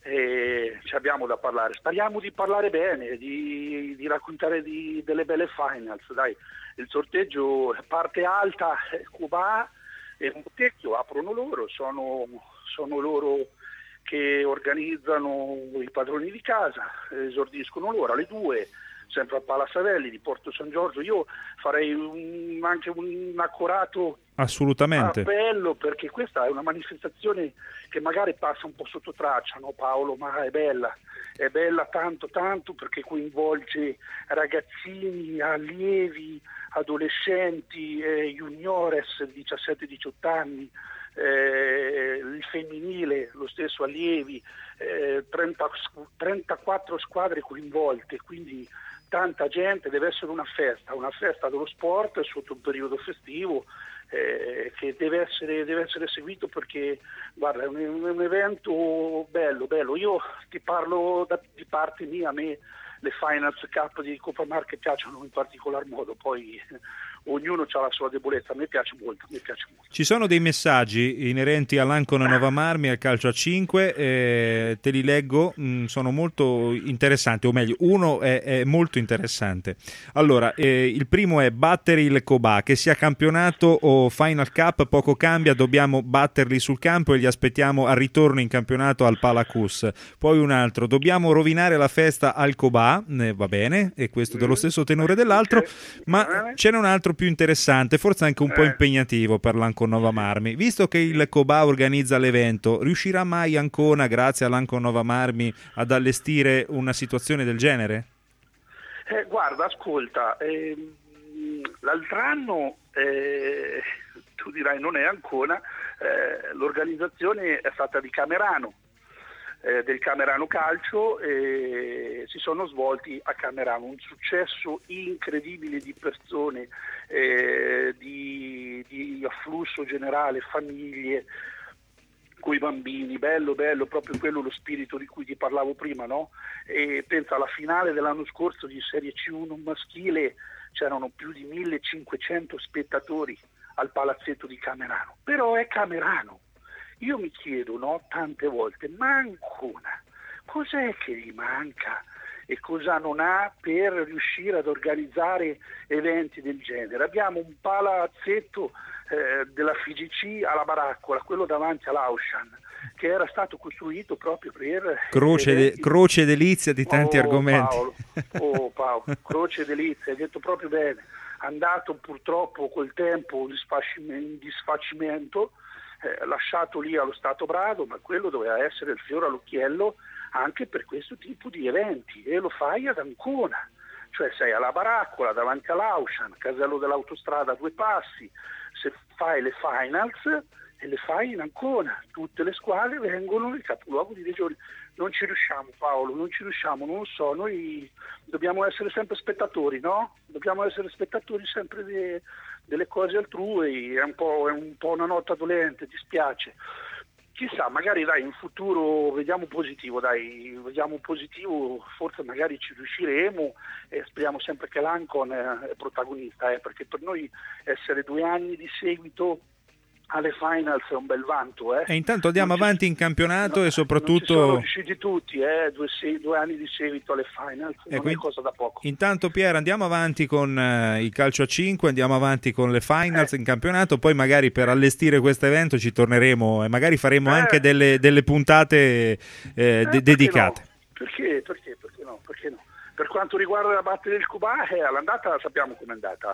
[SPEAKER 18] e ci abbiamo da parlare. Speriamo di parlare bene, di, di raccontare di, delle belle finals. Dai, il sorteggio parte alta, eh, Cuba e Montecchio aprono loro, sono, sono loro che organizzano i padroni di casa, esordiscono loro alle due, sempre a Palasavelli di Porto San Giorgio. Io farei un, anche un accorato
[SPEAKER 3] Assolutamente.
[SPEAKER 18] appello, perché questa è una manifestazione che magari passa un po' sotto traccia, no Paolo? Ma è bella, è bella tanto tanto, perché coinvolge ragazzini, allievi, adolescenti, eh, juniores di diciassette diciotto anni, eh, il femminile, lo stesso allievi, eh, trenta, trentaquattro squadre coinvolte, quindi tanta gente, deve essere una festa, una festa dello sport sotto un periodo festivo, eh, che deve essere, deve essere seguito, perché guarda, è un, un evento bello, bello. Io ti parlo da, di parte mia, a me le Finals Cup di Coppa Marche piacciono in particolar modo, poi ognuno ha la sua debolezza, a me piace molto, a me piace molto.
[SPEAKER 3] Ci sono dei messaggi inerenti all'Ancona Nova Marmi, al calcio a cinque, eh, te li leggo, mh, sono molto interessanti, o meglio, uno è, è molto interessante. Allora, eh, il primo è battere il Cobà, che sia campionato o Final Cup, poco cambia, dobbiamo batterli sul campo e li aspettiamo al ritorno in campionato al Palacus. Poi un altro, dobbiamo rovinare la festa al Cobà, eh, va bene, e questo dello stesso tenore dell'altro, ma ce n'è un altro più interessante, forse anche un po' impegnativo per l'Ancona Nova Marmi. Visto che il Cobà organizza l'evento, riuscirà mai Ancona, grazie all'Ancona Nova Marmi, ad allestire una situazione del genere?
[SPEAKER 18] Eh, guarda, ascolta, ehm, l'altro anno, eh, tu dirai non è Ancona, eh, l'organizzazione è stata di Camerano, eh, del Camerano Calcio, e si sono svolti a Camerano, un successo incredibile di persone, eh, di, di afflusso generale, famiglie, coi bambini, bello, bello, proprio quello lo spirito di cui ti parlavo prima, no? E pensa alla finale dell'anno scorso di Serie C uno maschile, c'erano più di millecinquecento spettatori al palazzetto di Camerano, però è Camerano. Io mi chiedo, no, tante volte, ma Ancona, cos'è che gli manca e cosa non ha per riuscire ad organizzare eventi del genere? Abbiamo un palazzetto eh, della F G C alla Baraccola, quello davanti all'Aushan, che era stato costruito proprio per...
[SPEAKER 3] Croce, de, croce delizia di tanti
[SPEAKER 18] oh,
[SPEAKER 3] argomenti.
[SPEAKER 18] Paolo, oh Paolo, croce delizia, hai detto proprio bene. Andato purtroppo col tempo in disfacimento, eh, lasciato lì allo stato brado, ma quello doveva essere il fiore all'occhiello anche per questo tipo di eventi, e lo fai ad Ancona, cioè sei alla Baraccola davanti all'Aushan, casello dell'autostrada a due passi, se fai le finals e le fai in Ancona, tutte le squadre vengono nel capoluogo di regione. Non ci riusciamo, Paolo, non ci riusciamo, non lo so, noi dobbiamo essere sempre spettatori, no? Dobbiamo essere spettatori sempre de, delle cose altrui, è un po', è un po' una nota dolente, dispiace. Chissà, magari dai, in futuro vediamo positivo, dai, vediamo positivo, forse magari ci riusciremo e speriamo sempre che l'Ancon è protagonista, eh, perché per noi essere due anni di seguito alle finals è un bel vanto. Eh.
[SPEAKER 3] E intanto andiamo
[SPEAKER 18] non
[SPEAKER 3] avanti
[SPEAKER 18] ci,
[SPEAKER 3] in campionato
[SPEAKER 18] no,
[SPEAKER 3] e soprattutto...
[SPEAKER 18] Non ci sono riusciti tutti, eh, due, sei, due anni di seguito alle finals, non
[SPEAKER 3] quindi,
[SPEAKER 18] è cosa da poco.
[SPEAKER 3] Intanto Pier, andiamo avanti con uh, il calcio a cinque, andiamo avanti con le finals eh. in campionato, poi magari per allestire questo evento ci torneremo e magari faremo eh. anche delle, delle puntate eh,
[SPEAKER 18] eh,
[SPEAKER 3] de- dedicate.
[SPEAKER 18] No? Perché, perché, perché no, perché no? Per quanto riguarda la batte del Cuba, eh, all'andata sappiamo com'è andata,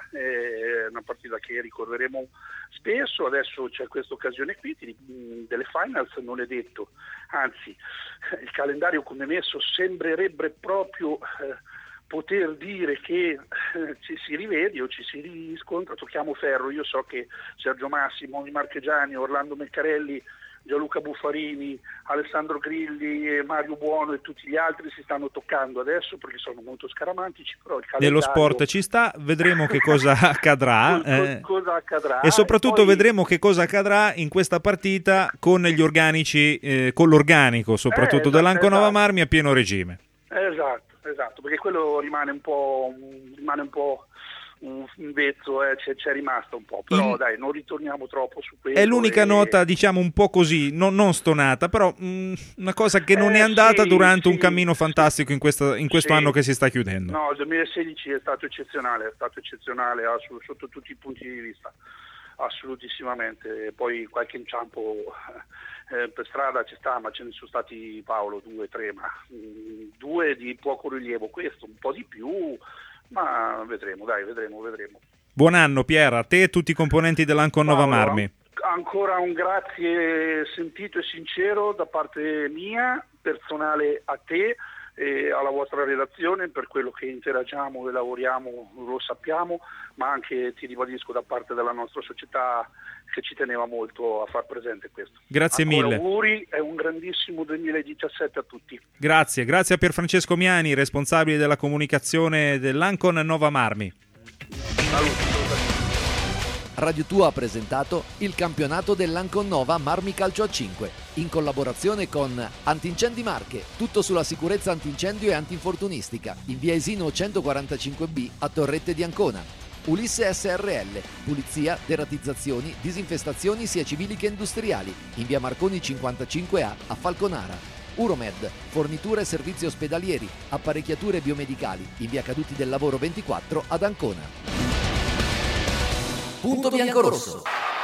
[SPEAKER 18] è una partita che ricorderemo spesso, adesso c'è questa occasione qui, delle finals non è detto, anzi il calendario come messo sembrerebbe proprio eh, poter dire che eh, ci si rivede o ci si riscontra, tocchiamo ferro. Io so che Sergio Massimo, i Marchegiani, Orlando Meccarelli, Gianluca Buffarini, Alessandro Grilli, Mario Buono e tutti gli altri si stanno toccando adesso perché sono molto scaramantici, però il calendario...
[SPEAKER 3] Nello sport ci sta, vedremo che cosa accadrà,
[SPEAKER 18] eh. cosa accadrà
[SPEAKER 3] e soprattutto
[SPEAKER 18] e poi...
[SPEAKER 3] vedremo che cosa accadrà in questa partita con gli organici, eh, con l'organico soprattutto eh, esatto, dell'Ancon Nova esatto. Marmi a pieno regime.
[SPEAKER 18] Esatto, esatto, perché quello rimane un po', rimane un po' un vezzo, eh, c'è, c'è rimasto un po', però in... dai, non ritorniamo troppo su questo.
[SPEAKER 3] È l'unica
[SPEAKER 18] e...
[SPEAKER 3] nota, diciamo, un po' così, non, non stonata, però mh, una cosa che non eh, è andata
[SPEAKER 18] sì,
[SPEAKER 3] durante
[SPEAKER 18] sì,
[SPEAKER 3] un cammino fantastico in, questa, in questo
[SPEAKER 18] sì.
[SPEAKER 3] anno che si sta chiudendo.
[SPEAKER 18] No, il duemilasedici è stato eccezionale, è stato eccezionale assolut- sotto tutti i punti di vista, assolutissimamente. Poi qualche inciampo eh, per strada ci sta, ma ce ne sono stati, Paolo, due, tre, ma mh, due di poco rilievo, questo un po' di più. Ma vedremo, dai, vedremo, vedremo.
[SPEAKER 3] Buon anno Pier, a te e tutti i componenti dell'Ancon Nova Marmi.
[SPEAKER 18] Ancora un grazie sentito e sincero da parte mia, personale a te e alla vostra redazione per quello che interagiamo e lavoriamo, lo sappiamo, ma anche ti ribadisco da parte della nostra società che ci teneva molto a far presente questo.
[SPEAKER 3] Grazie
[SPEAKER 18] Ancora
[SPEAKER 3] mille.
[SPEAKER 18] Auguri e un grandissimo duemiladiciassette a tutti.
[SPEAKER 3] Grazie, grazie a Pierfrancesco Miani, responsabile della comunicazione dell'Ancon Nova Marmi.
[SPEAKER 18] Saluti.
[SPEAKER 2] Radio Tua ha presentato il campionato dell'Ancon Nova Marmi Calcio a cinque in collaborazione con Antincendi Marche, tutto sulla sicurezza antincendio e antinfortunistica in via Esino centoquarantacinque B a Torrette di Ancona. Ulisse S R L, pulizia, deratizzazioni, disinfestazioni sia civili che industriali in via Marconi cinquantacinque A a Falconara. Uromed, forniture e servizi ospedalieri, apparecchiature biomedicali in via Caduti del Lavoro ventiquattro ad Ancona. Punto biancorosso.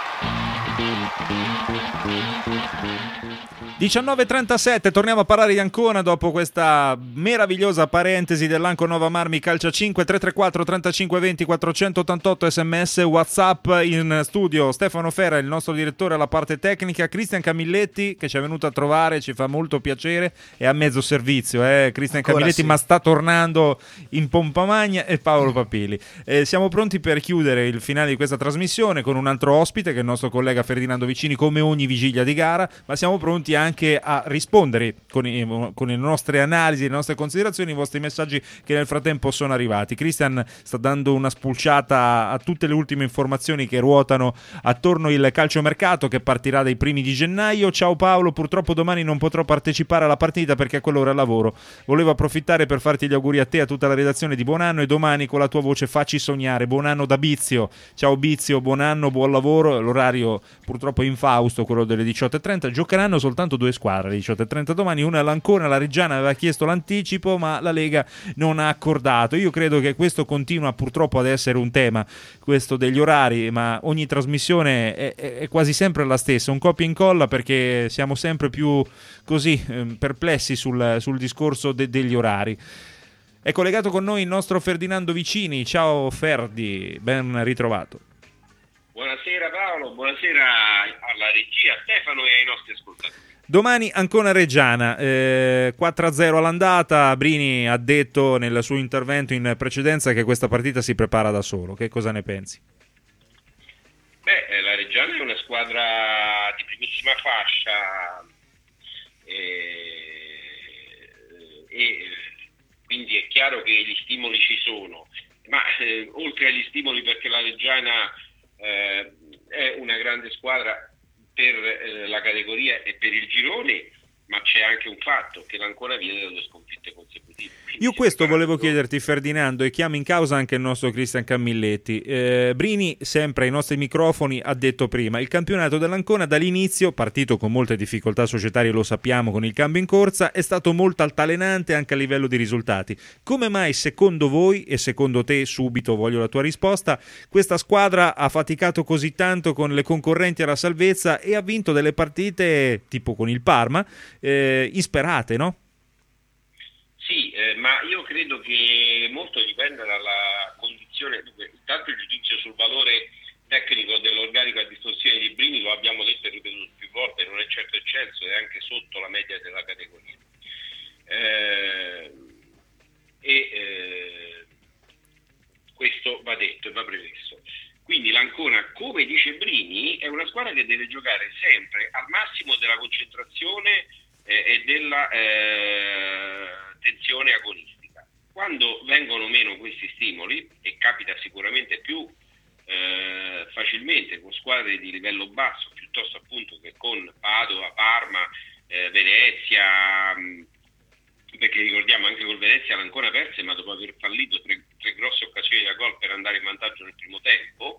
[SPEAKER 3] diciannove e trentasette, torniamo a parlare di Ancona dopo questa meravigliosa parentesi dell'Ancon Nova Marmi Calcio a cinque. Tre tre quattro trentacinque venti quattrocentottantotto sms, WhatsApp. In studio Stefano Fera, il nostro direttore alla parte tecnica, Cristian Camilletti che ci è venuto a trovare, ci fa molto piacere, è a mezzo servizio eh? Cristian Ancora Camilletti sì. Ma sta tornando in pompa magna, e Paolo Papili. Eh, siamo pronti per chiudere il finale di questa trasmissione con un altro ospite che è il nostro collega Ferdinando Vicini, come ogni vigilia di gara, ma siamo pronti anche a rispondere con, i, con le nostre analisi, le nostre considerazioni, i vostri messaggi che nel frattempo sono arrivati. Christian sta dando una spulciata a tutte le ultime informazioni che ruotano attorno il calciomercato, che partirà dai primi di gennaio. Ciao Paolo, purtroppo domani non potrò partecipare alla partita perché a quell'ora lavoro. Volevo approfittare per farti gli auguri a te e a tutta la redazione di buon anno, e domani con la tua voce facci sognare. Buon anno da Bizio. Ciao Bizio, buon anno, buon lavoro. L'orario purtroppo è infausto, quello delle diciotto e trenta. Giocheranno soltanto due squadre alle diciotto e trenta domani, una l'Ancona, la Reggiana aveva chiesto l'anticipo ma la Lega non ha accordato. Io credo che questo continua purtroppo ad essere un tema, questo degli orari, ma ogni trasmissione è, è, è quasi sempre la stessa, un copia e incolla, perché siamo sempre più così eh, perplessi sul, sul discorso de, degli orari. È collegato con noi il nostro Ferdinando Vicini. Ciao Ferdi, ben ritrovato.
[SPEAKER 19] Buonasera Paolo, buonasera alla regia, Stefano e ai nostri ascoltatori.
[SPEAKER 3] Domani Ancona Reggiana, eh, quattro a zero all'andata. Brini ha detto nel suo intervento in precedenza che questa partita si prepara da solo. Che cosa ne pensi?
[SPEAKER 19] Beh, la Reggiana è una squadra di primissima fascia e, e quindi è chiaro che gli stimoli ci sono, ma eh, oltre agli stimoli, perché la Reggiana eh, è una grande squadra per eh, la categoria e per il girone, ma c'è anche un fatto, che l'Ancona viene da due sconfitte consecutive. Quindi
[SPEAKER 3] io questo volevo chiederti, Ferdinando, e chiamo in causa anche il nostro Cristian Camilletti. Eh, Brini, sempre ai nostri microfoni, ha detto prima: il campionato dell'Ancona dall'inizio, partito con molte difficoltà societarie, lo sappiamo, con il cambio in corsa, è stato molto altalenante anche a livello di risultati. Come mai, secondo voi, e secondo te, subito voglio la tua risposta, questa squadra ha faticato così tanto con le concorrenti alla salvezza e ha vinto delle partite, tipo con il Parma, eh, insperate, no?
[SPEAKER 19] Sì, eh, ma io credo che molto dipenda dalla condizione. Dunque, intanto il giudizio sul valore tecnico dell'organico a disposizione di Brini lo abbiamo detto e ripetuto più volte, non è certo eccelso, è anche sotto la media della categoria. Eh, e eh, questo va detto e va premesso. Quindi l'Ancona, come dice Brini, è una squadra che deve giocare sempre al massimo della concentrazione eh, e della eh, tensione agonistica. Quando vengono meno questi stimoli, e capita sicuramente più eh, facilmente con squadre di livello basso piuttosto appunto che con Padova, Parma, eh, Venezia, mh, perché ricordiamo anche col Venezia l'Ancona perse, ma dopo aver fallito tre, tre grosse occasioni da gol per andare in vantaggio nel primo tempo.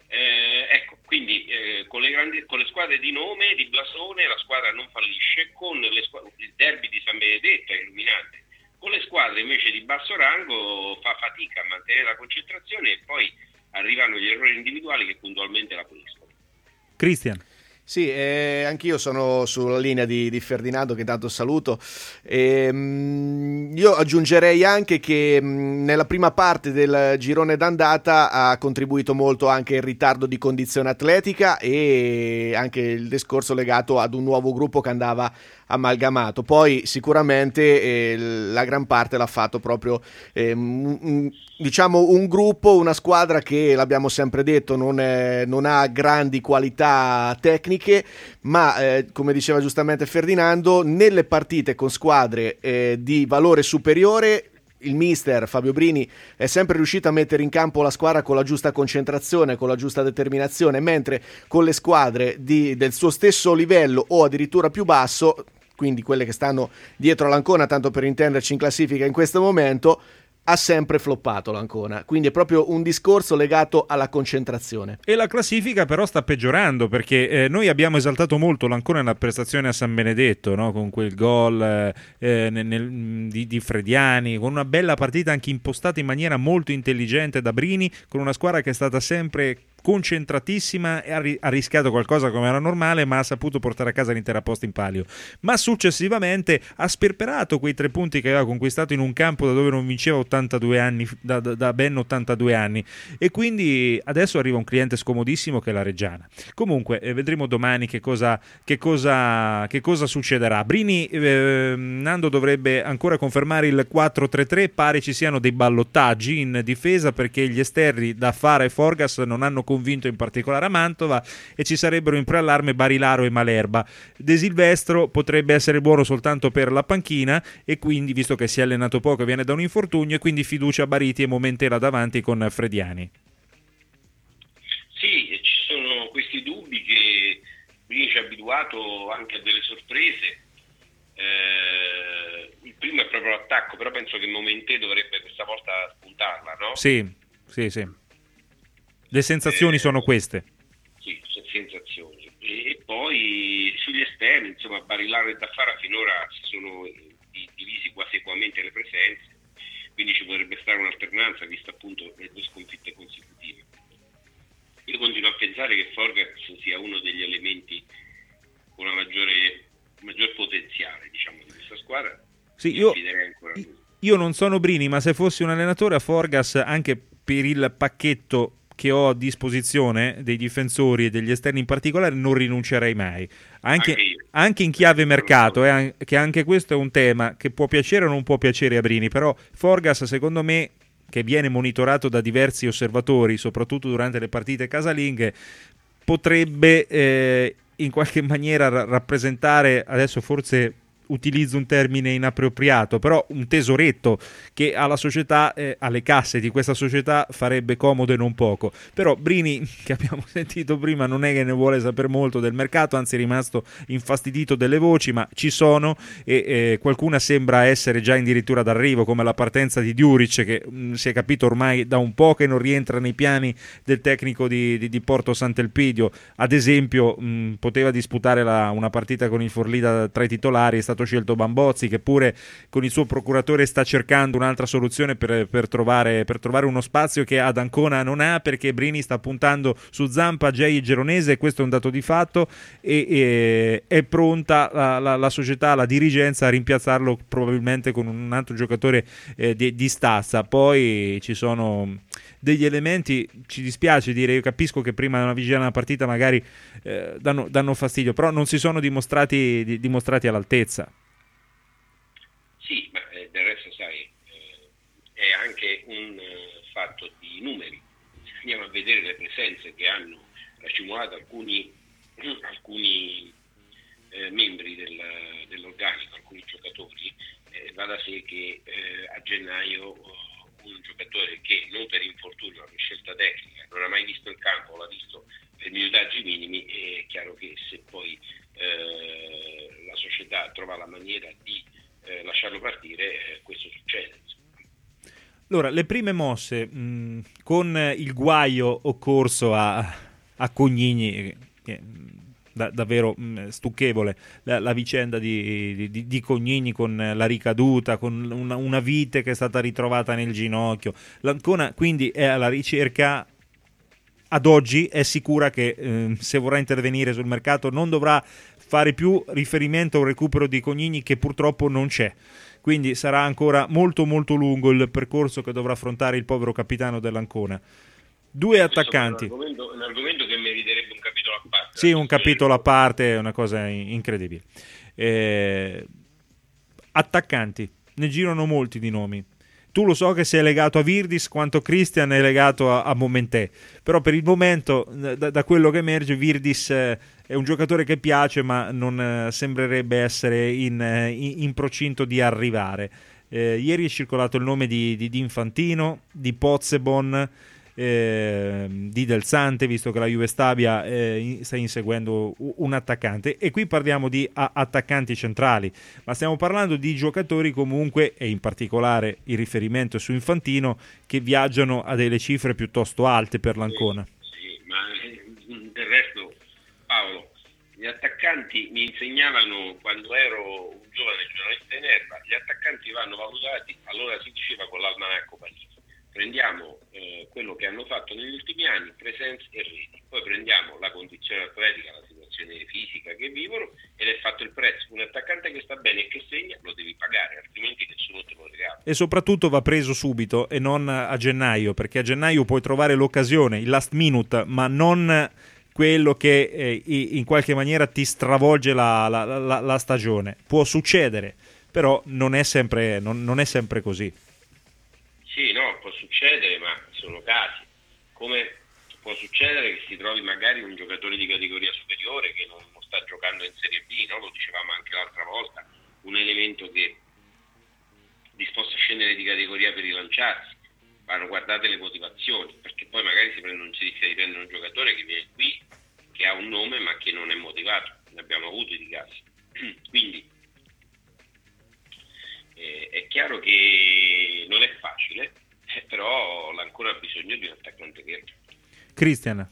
[SPEAKER 19] Eh, ecco, quindi eh, con, le grandi, con le squadre di nome, di blasone, la squadra non fallisce. Con le squadre, il derby di San Benedetto è illuminante. Con le squadre invece di basso rango fa fatica a mantenere la concentrazione e poi arrivano gli errori individuali che puntualmente la puniscono.
[SPEAKER 3] Cristian.
[SPEAKER 13] Sì, eh, anch'io sono sulla linea di, di Ferdinando, che tanto saluto. E, mh, io aggiungerei anche che mh, nella prima parte del girone d'andata ha contribuito molto anche il ritardo di condizione atletica e anche il discorso legato ad un nuovo gruppo che andava amalgamato. Poi sicuramente eh, la gran parte l'ha fatto proprio eh, m- diciamo un gruppo, una squadra che, l'abbiamo sempre detto, non, è, non ha grandi qualità tecniche, ma eh, come diceva giustamente Ferdinando, nelle partite con squadre eh, di valore superiore il mister Fabio Brini è sempre riuscito a mettere in campo la squadra con la giusta concentrazione, con la giusta determinazione, mentre con le squadre di, del suo stesso livello o addirittura più basso, quindi quelle che stanno dietro l'Ancona, tanto per intenderci in classifica in questo momento, ha sempre floppato l'Ancona, quindi è proprio un discorso legato alla concentrazione.
[SPEAKER 3] E la classifica però sta peggiorando, perché eh, noi abbiamo esaltato molto l'Ancona nella prestazione a San Benedetto, no? Con quel gol eh, nel, nel, di, di Frediani, con una bella partita anche impostata in maniera molto intelligente da Brini, con una squadra che è stata sempre concentratissima e ha, ri- ha rischiato qualcosa come era normale, ma ha saputo portare a casa l'intera posta in palio. Ma successivamente ha sperperato quei tre punti che aveva conquistato in un campo da dove non vinceva ottantadue anni, da, da, da ben ottantadue anni, e quindi adesso arriva un cliente scomodissimo che è la Reggiana. Comunque eh, vedremo domani che cosa, che cosa, che cosa succederà. Brini eh, Nando dovrebbe ancora confermare il quattro tre tre, pare ci siano dei ballottaggi in difesa perché gli esterni da Fara e Forgas non hanno convinto in particolare a Mantova, e ci sarebbero in preallarme Barilaro e Malerba. De Silvestro potrebbe essere buono soltanto per la panchina, e quindi, visto che si è allenato poco e viene da un infortunio, e quindi fiducia a Bariti e Momentela davanti con Frediani.
[SPEAKER 19] Sì, ci sono questi dubbi che Brini ci ha abituato anche a delle sorprese. Eh, il primo è proprio l'attacco, però penso che Momentè dovrebbe questa volta spuntarla, no?
[SPEAKER 3] Sì, sì, sì. Le sensazioni eh, sono queste.
[SPEAKER 19] Sì, sensazioni. E, e poi sugli esterni, insomma, Barilaro e Daffara finora si sono divisi quasi equamente le presenze, quindi ci potrebbe stare un'alternanza, vista appunto le due sconfitte consecutive. Io continuo a pensare che Forgas sia uno degli elementi con una maggiore maggior potenziale, diciamo, di questa squadra.
[SPEAKER 3] Sì, io, io non sono Brini, ma se fossi un allenatore a Forgas, anche per il pacchetto che ho a disposizione dei difensori e degli esterni in particolare, non rinuncerei mai. Anche, anche, anche in chiave mercato, eh, che anche questo è un tema che può piacere o non può piacere a Brini, però Forgas, secondo me, che viene monitorato da diversi osservatori, soprattutto durante le partite casalinghe, potrebbe eh, in qualche maniera ra- rappresentare, adesso forse utilizzo un termine inappropriato, però un tesoretto che alla società, eh, alle casse di questa società farebbe comodo e non poco. Però Brini, che abbiamo sentito prima, non è che ne vuole sapere molto del mercato, anzi è rimasto infastidito delle voci, ma ci sono, e eh, qualcuna sembra essere già addirittura d'arrivo, come la partenza di Djuric, che mh, si è capito ormai da un po' che non rientra nei piani del tecnico di, di, di Porto Sant'Elpidio. Ad esempio mh, poteva disputare la, una partita con il Forlì da, tra i titolari, è stato scelto Bambozzi, che pure con il suo procuratore sta cercando un'altra soluzione per, per, trovare, per trovare uno spazio che ad Ancona non ha, perché Brini sta puntando su Zampa, Gei e Geronese, e questo è un dato di fatto, e, e è pronta la, la, la società, la dirigenza a rimpiazzarlo probabilmente con un altro giocatore eh, di, di stazza. Poi ci sono degli elementi, ci dispiace dire, io capisco che prima una vigilia una partita magari eh, danno, danno fastidio, però non si sono dimostrati, di, dimostrati all'altezza.
[SPEAKER 19] Sì, ma eh, del resto sai, eh, è anche un eh, fatto di numeri. Se andiamo a vedere le presenze che hanno accumulato alcuni, alcuni eh, membri del, dell'organico, alcuni giocatori, eh, va da sé che eh, a gennaio un giocatore che non per infortunio, per scelta tecnica, non ha mai visto il campo, l'ha visto per minutaggi minimi, è chiaro che se poi eh, la società trova la maniera di eh, lasciarlo partire, eh, questo succede.
[SPEAKER 3] Allora, le prime mosse mh, con il guaio occorso a, a Cognini, che Da, davvero mh, stucchevole la, la vicenda di, di, di Cognini, con la ricaduta, con una, una vite che è stata ritrovata nel ginocchio. L'Ancona quindi è alla ricerca, ad oggi è sicura che eh, se vorrà intervenire sul mercato non dovrà fare più riferimento a un recupero di Cognini, che purtroppo non c'è, quindi sarà ancora molto molto lungo il percorso che dovrà affrontare il povero capitano dell'Ancona. Due attaccanti.
[SPEAKER 19] È un argomento, un argomento che meriterebbe un capitolo a parte.
[SPEAKER 3] Sì, un capitolo a parte, è una cosa incredibile. Eh, attaccanti, ne girano molti di nomi. Tu lo so che sei legato a Virdis quanto Christian è legato a, a Momentè, però per il momento, da, da quello che emerge, Virdis eh, è un giocatore che piace, ma non eh, sembrerebbe essere in, in, in procinto di arrivare. Eh, ieri è circolato il nome di, di, di Infantino, di Pozzebon, Eh, di Del Sante, visto che la Juve Stabia eh, sta inseguendo un attaccante, e qui parliamo di a- attaccanti centrali, ma stiamo parlando di giocatori comunque, e in particolare il riferimento è su Infantino, che viaggiano a delle cifre piuttosto alte per l'Ancona.
[SPEAKER 19] Sì, sì, ma del resto, Paolo, gli attaccanti mi insegnavano quando ero un giovane giornalista in erba, gli attaccanti vanno valutati, allora si diceva, con l'almanacco Panini. Prendiamo eh, quello che hanno fatto negli ultimi anni, presenze e reti, poi prendiamo la condizione atletica, la situazione fisica che vivono, ed è fatto il prezzo. Un attaccante che sta bene e che segna lo devi pagare, altrimenti nessuno te lo regala.
[SPEAKER 3] E soprattutto va preso subito e non a gennaio, perché a gennaio puoi trovare l'occasione, il last minute, ma non quello che eh, in qualche maniera ti stravolge la, la, la, la stagione. Può succedere, però non è sempre, non, non è sempre così.
[SPEAKER 19] Sì, no, può succedere, ma sono casi. Come può succedere che si trovi magari un giocatore di categoria superiore che non, non sta giocando in Serie B, no? Lo dicevamo anche l'altra volta, un elemento che disposto a scendere di categoria per rilanciarsi. Vanno guardate le motivazioni, perché poi magari si prende, non si rischia di prendere un giocatore che viene qui, che ha un nome ma che non è motivato. Ne abbiamo avuto di casi. Quindi eh, è chiaro che non è facile, eh, però l'Ancona ha bisogno di un attaccante vero.
[SPEAKER 3] Cristian.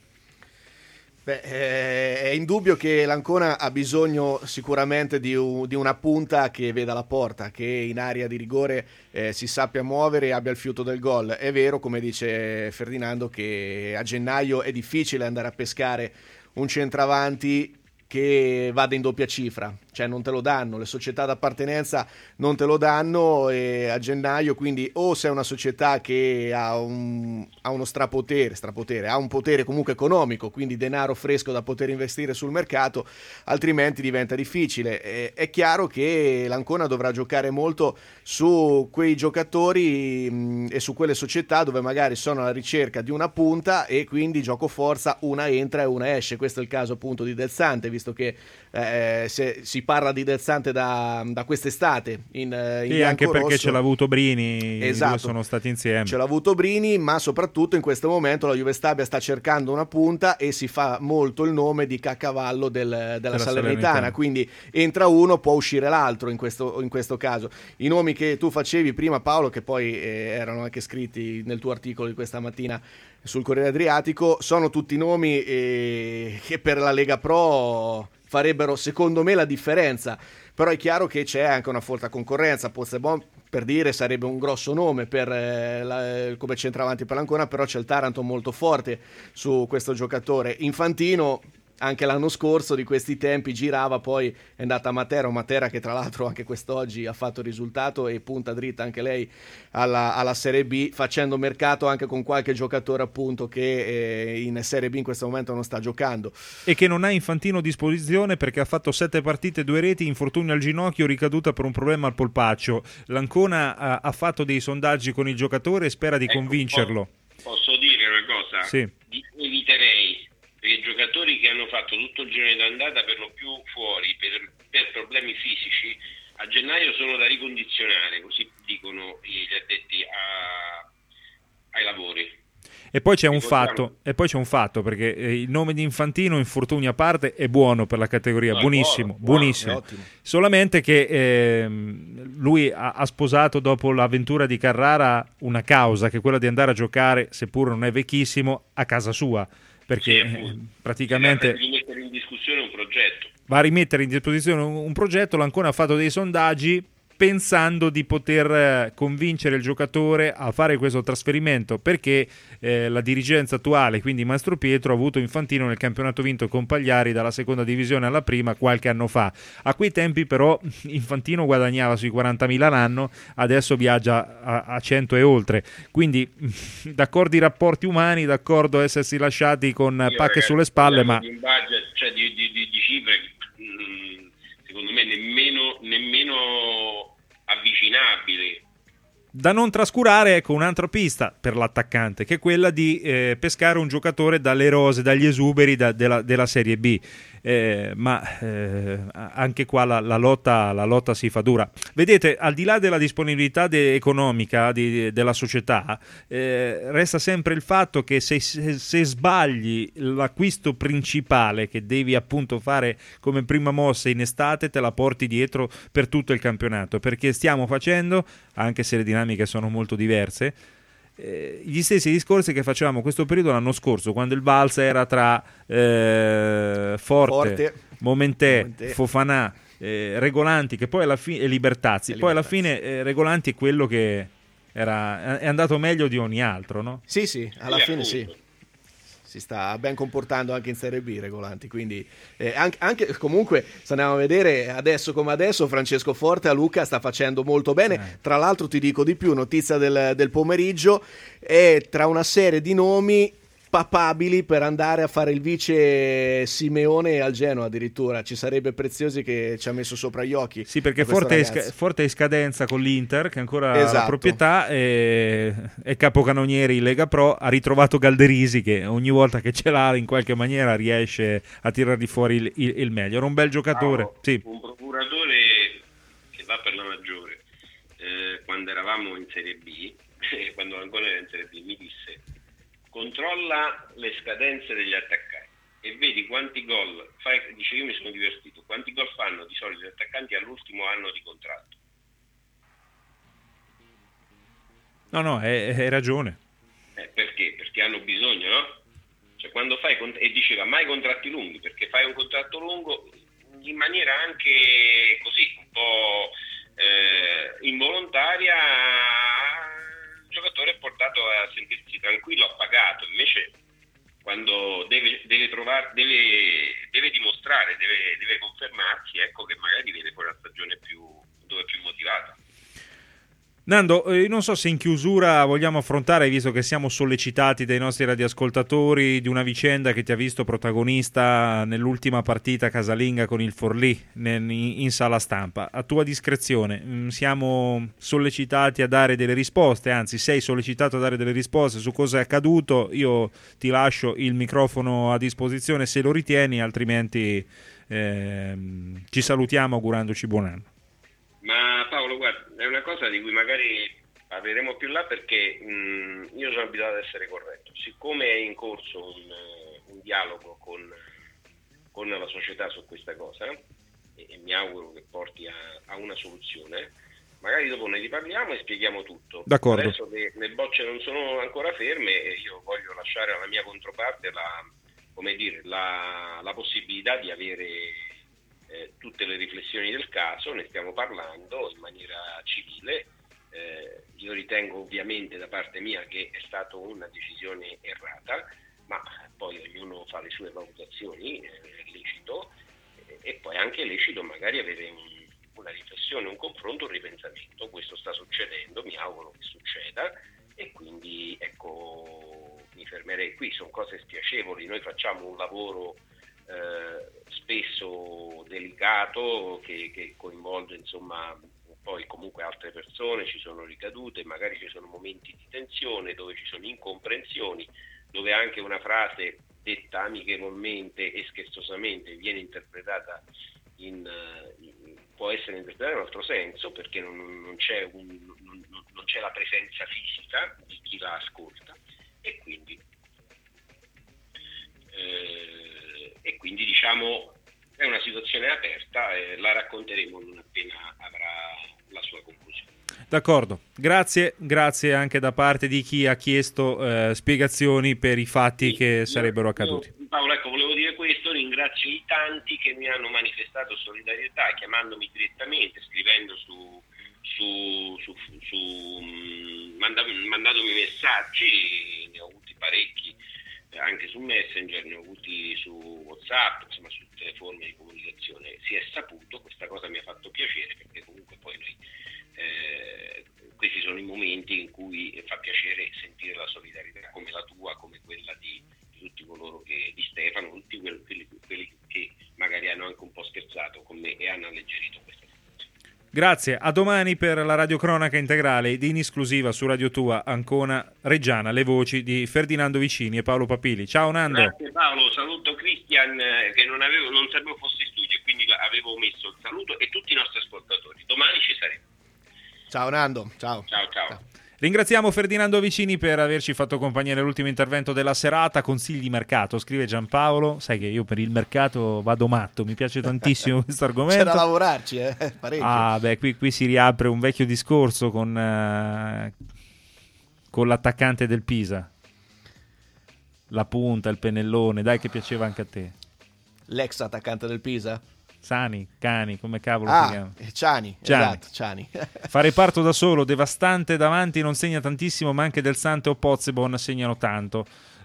[SPEAKER 13] Beh, eh, è indubbio che l'Ancona ha bisogno sicuramente di, un, di una punta che veda la porta, che in area di rigore eh, si sappia muovere e abbia il fiuto del gol. È vero, come dice Ferdinando, che a gennaio è difficile andare a pescare un centravanti che vada in doppia cifra, cioè non te lo danno, le società d'appartenenza non te lo danno e a gennaio, quindi o sei una società che ha, un, ha uno strapotere, strapotere, ha un potere comunque economico, quindi denaro fresco da poter investire sul mercato, altrimenti diventa difficile. E, è chiaro che l'Ancona dovrà giocare molto su quei giocatori mh, e su quelle società dove magari sono alla ricerca di una punta e quindi gioco forza, una entra e una esce. Questo è il caso appunto di Del Sante, visto che eh, se si parla di Del Sante da, da quest'estate in, in
[SPEAKER 3] sì, anche perché
[SPEAKER 13] rosso.
[SPEAKER 3] Ce l'ha avuto Brini,
[SPEAKER 13] esatto,
[SPEAKER 3] due sono stati insieme.
[SPEAKER 13] Ce l'ha avuto Brini, ma soprattutto in questo momento la Juve Stabia sta cercando una punta e si fa molto il nome di caccavallo del, della, della Salernitana, Salernitana, quindi entra uno, può uscire l'altro in questo, in questo caso. I nomi che tu facevi prima, Paolo, che poi eh, erano anche scritti nel tuo articolo di questa mattina sul Corriere Adriatico, sono tutti nomi eh, che per la Lega Pro farebbero secondo me la differenza, però è chiaro che c'è anche una folta concorrenza. Pozzebon, per dire, sarebbe un grosso nome per, eh, la, come centravanti per l'Ancona, però c'è il Taranto molto forte su questo giocatore. Infantino anche l'anno scorso di questi tempi girava, poi è andata a Matera, Matera che tra l'altro anche quest'oggi ha fatto risultato e punta dritta anche lei alla, alla Serie B, facendo mercato anche con qualche giocatore appunto che eh, in Serie B in questo momento non sta giocando.
[SPEAKER 3] E che non ha Infantino a disposizione perché ha fatto sette partite, due reti, infortunio al ginocchio, ricaduta per un problema al polpaccio. L'Ancona ha, ha fatto dei sondaggi con il giocatore e spera di ecco, convincerlo.
[SPEAKER 19] Posso dire una cosa?
[SPEAKER 3] Sì.
[SPEAKER 19] Eviterei, perché i giocatori che hanno fatto tutto il girone d'andata per lo più fuori per, per problemi fisici a gennaio sono da ricondizionare, così dicono gli addetti a, ai lavori.
[SPEAKER 3] E poi c'è un fatto, e poi c'è un fatto perché il nome di Infantino, infortuni a parte, è buono per la categoria, no, buonissimo, buono, buonissimo. Buono, solamente che eh, lui ha, ha sposato dopo l'avventura di Carrara una causa che è quella di andare a giocare, seppur non è vecchissimo, a casa sua. Perché sì, eh, praticamente
[SPEAKER 19] va a rimettere in discussione un progetto.
[SPEAKER 3] Va a rimettere in disposizione un, un progetto. L'Ancona ha fatto dei sondaggi pensando di poter convincere il giocatore a fare questo trasferimento, perché eh, la dirigenza attuale, quindi Mastro Pietro, ha avuto Infantino nel campionato vinto con Pagliari dalla seconda divisione alla prima qualche anno fa. A quei tempi però Infantino guadagnava sui quarantamila l'anno, adesso viaggia a, a cento e oltre, quindi d'accordo i rapporti umani, d'accordo essersi lasciati con
[SPEAKER 19] Io,
[SPEAKER 3] pacche
[SPEAKER 19] ragazzi,
[SPEAKER 3] sulle spalle, ma
[SPEAKER 19] di un budget, cioè di, di, di, di cifre mh, secondo me nemmeno nemmeno avvicinabili.
[SPEAKER 3] Da non trascurare, ecco, un'altra pista per l'attaccante, che è quella di eh, pescare un giocatore dalle rose, dagli esuberi da, della, della Serie B. Eh, ma eh, anche qua la, la, lotta, la lotta si fa dura. Vedete, al di là della disponibilità de- economica di, della società, eh, resta sempre il fatto che se, se, se sbagli l'acquisto principale che devi appunto fare come prima mossa in estate, te la porti dietro per tutto il campionato, perché stiamo facendo, anche se le dinamiche sono molto diverse, Eh, gli stessi discorsi che facevamo questo periodo l'anno scorso, quando il Balsa era tra eh, Forte, Forte, Momentè, Momentè. Fofanà, eh, Regolanti, che poi alla fine e Libertazzi, e poi alla fine eh, Regolanti è quello che era, è andato meglio di ogni altro, no?
[SPEAKER 13] Sì, sì, alla sì, fine appunto. Sì. Si sta ben comportando anche in Serie B Regolanti, quindi eh, anche, anche comunque se andiamo a vedere adesso come adesso Francesco Forte a Lucca sta facendo molto bene, eh. Tra l'altro ti dico di più, notizia del, del pomeriggio, è tra una serie di nomi papabili per andare a fare il vice Simeone al Genoa addirittura. Ci sarebbe Preziosi che ci ha messo sopra gli occhi.
[SPEAKER 3] Sì, perché Forte è, sca- Forte è in scadenza con l'Inter, che ancora ha
[SPEAKER 13] esatto.
[SPEAKER 3] la proprietà, e è capocannoniere in Lega Pro. Ha ritrovato Galderisi, che ogni volta che ce l'ha in qualche maniera riesce a tirargli fuori il, il, il meglio. Era un bel giocatore.
[SPEAKER 19] Paolo,
[SPEAKER 3] sì.
[SPEAKER 19] Un procuratore che va per la maggiore, eh, quando eravamo in Serie B, quando ancora era in Serie B, mi disse: controlla le scadenze degli attaccanti e vedi quanti gol fai. Dice, io mi sono divertito, quanti gol fanno di solito gli attaccanti all'ultimo anno di contratto.
[SPEAKER 3] No, no, hai ragione.
[SPEAKER 19] Eh, perché? Perché hanno bisogno, no? Cioè, quando fai cont- e diceva mai contratti lunghi, perché fai un contratto lungo in maniera anche così un po' eh, involontaria, il giocatore è portato a sentirsi tranquillo, appagato. Invece quando deve, deve trovare, deve, deve dimostrare, deve, deve confermarsi, ecco che magari viene fuori la stagione più, dove è più motivata.
[SPEAKER 3] Nando, eh, non so se in chiusura vogliamo affrontare, visto che siamo sollecitati dai nostri radioascoltatori, di una vicenda che ti ha visto protagonista nell'ultima partita casalinga con il Forlì nel, in, in sala stampa. A tua discrezione, mh, siamo sollecitati a dare delle risposte, anzi sei sollecitato a dare delle risposte su cosa è accaduto. Io ti lascio il microfono a disposizione se lo ritieni, altrimenti ehm, ci salutiamo augurandoci buon anno.
[SPEAKER 19] Ma Paolo, guarda, è una cosa di cui magari parleremo più là, perché mh, io sono abituato ad essere corretto. Siccome è in corso un, un dialogo con, con la società su questa cosa, e, e mi auguro che porti a, a una soluzione, magari dopo ne riparliamo e spieghiamo tutto.
[SPEAKER 3] D'accordo.
[SPEAKER 19] Adesso che le bocce non sono ancora ferme, io voglio lasciare alla mia controparte la, come dire, la, la possibilità di avere Eh, tutte le riflessioni del caso. Ne stiamo parlando in maniera civile. Eh, io ritengo ovviamente da parte mia che è stata una decisione errata, ma poi ognuno fa le sue valutazioni, eh, è lecito, eh, e poi anche è lecito magari avere un, una riflessione, un confronto, un ripensamento. Questo sta succedendo, mi auguro che succeda, e quindi ecco, mi fermerei qui. Sono cose spiacevoli, noi facciamo un lavoro Eh, spesso delicato che, che coinvolge insomma poi comunque altre persone, ci sono ricadute, magari ci sono momenti di tensione dove ci sono incomprensioni, dove anche una frase detta amichevolmente e scherzosamente viene interpretata in, in può essere interpretata in un altro senso, perché non, non, c'è un, non, non c'è la presenza fisica di chi la ascolta, e quindi eh, e quindi diciamo è una situazione aperta e la racconteremo non appena avrà la sua conclusione.
[SPEAKER 3] D'accordo, grazie, grazie anche da parte di chi ha chiesto eh, spiegazioni per i fatti sì, che io, sarebbero accaduti.
[SPEAKER 19] Io, Paolo, ecco, volevo dire questo, ringrazio i tanti che mi hanno manifestato solidarietà, chiamandomi direttamente, scrivendo su, su, su, su, su manda, mandandomi messaggi, ne ho avuti parecchi, anche su Messenger, ne ho avuti su WhatsApp, insomma su tutte le forme di comunicazione. Si è saputo, questa cosa mi ha fatto piacere, perché comunque poi noi eh, questi sono i momenti in cui fa piacere sentire la solidarietà come la tua, come quella di, di tutti coloro che, di Stefano, tutti quelli, quelli, quelli che magari hanno anche un po' scherzato con me e hanno alleggerito questa.
[SPEAKER 3] Grazie, a domani per la radiocronaca integrale ed in esclusiva su Radio Tua Ancona Reggiana, le voci di Ferdinando Vicini e Paolo Papili. Ciao Nando.
[SPEAKER 19] Grazie Paolo, saluto Cristian eh, che non, avevo, non sapevo fosse in studio e quindi avevo messo il saluto, e tutti i nostri ascoltatori. Domani ci saremo.
[SPEAKER 13] Ciao Nando, ciao.
[SPEAKER 19] Ciao ciao. ciao.
[SPEAKER 3] Ringraziamo Ferdinando Vicini per averci fatto compagnia nell'ultimo intervento della serata. Consigli di mercato, scrive Giampaolo. Sai che io per il mercato vado matto, mi piace tantissimo questo argomento.
[SPEAKER 13] C'è da lavorarci, eh? Parecchio.
[SPEAKER 3] Ah, beh, qui, qui si riapre un vecchio discorso con, uh, con l'attaccante del Pisa. La punta, il pennellone, dai che piaceva anche a te.
[SPEAKER 13] L'ex attaccante del Pisa?
[SPEAKER 3] Sani, Cani, come cavolo
[SPEAKER 13] ah,
[SPEAKER 3] si chiama?
[SPEAKER 13] Ciani,
[SPEAKER 3] Ciani.
[SPEAKER 13] esatto, Ciani.
[SPEAKER 3] Fa reparto da solo, devastante davanti, non segna tantissimo, ma anche Del Santo o Pozzebon segnano tanto.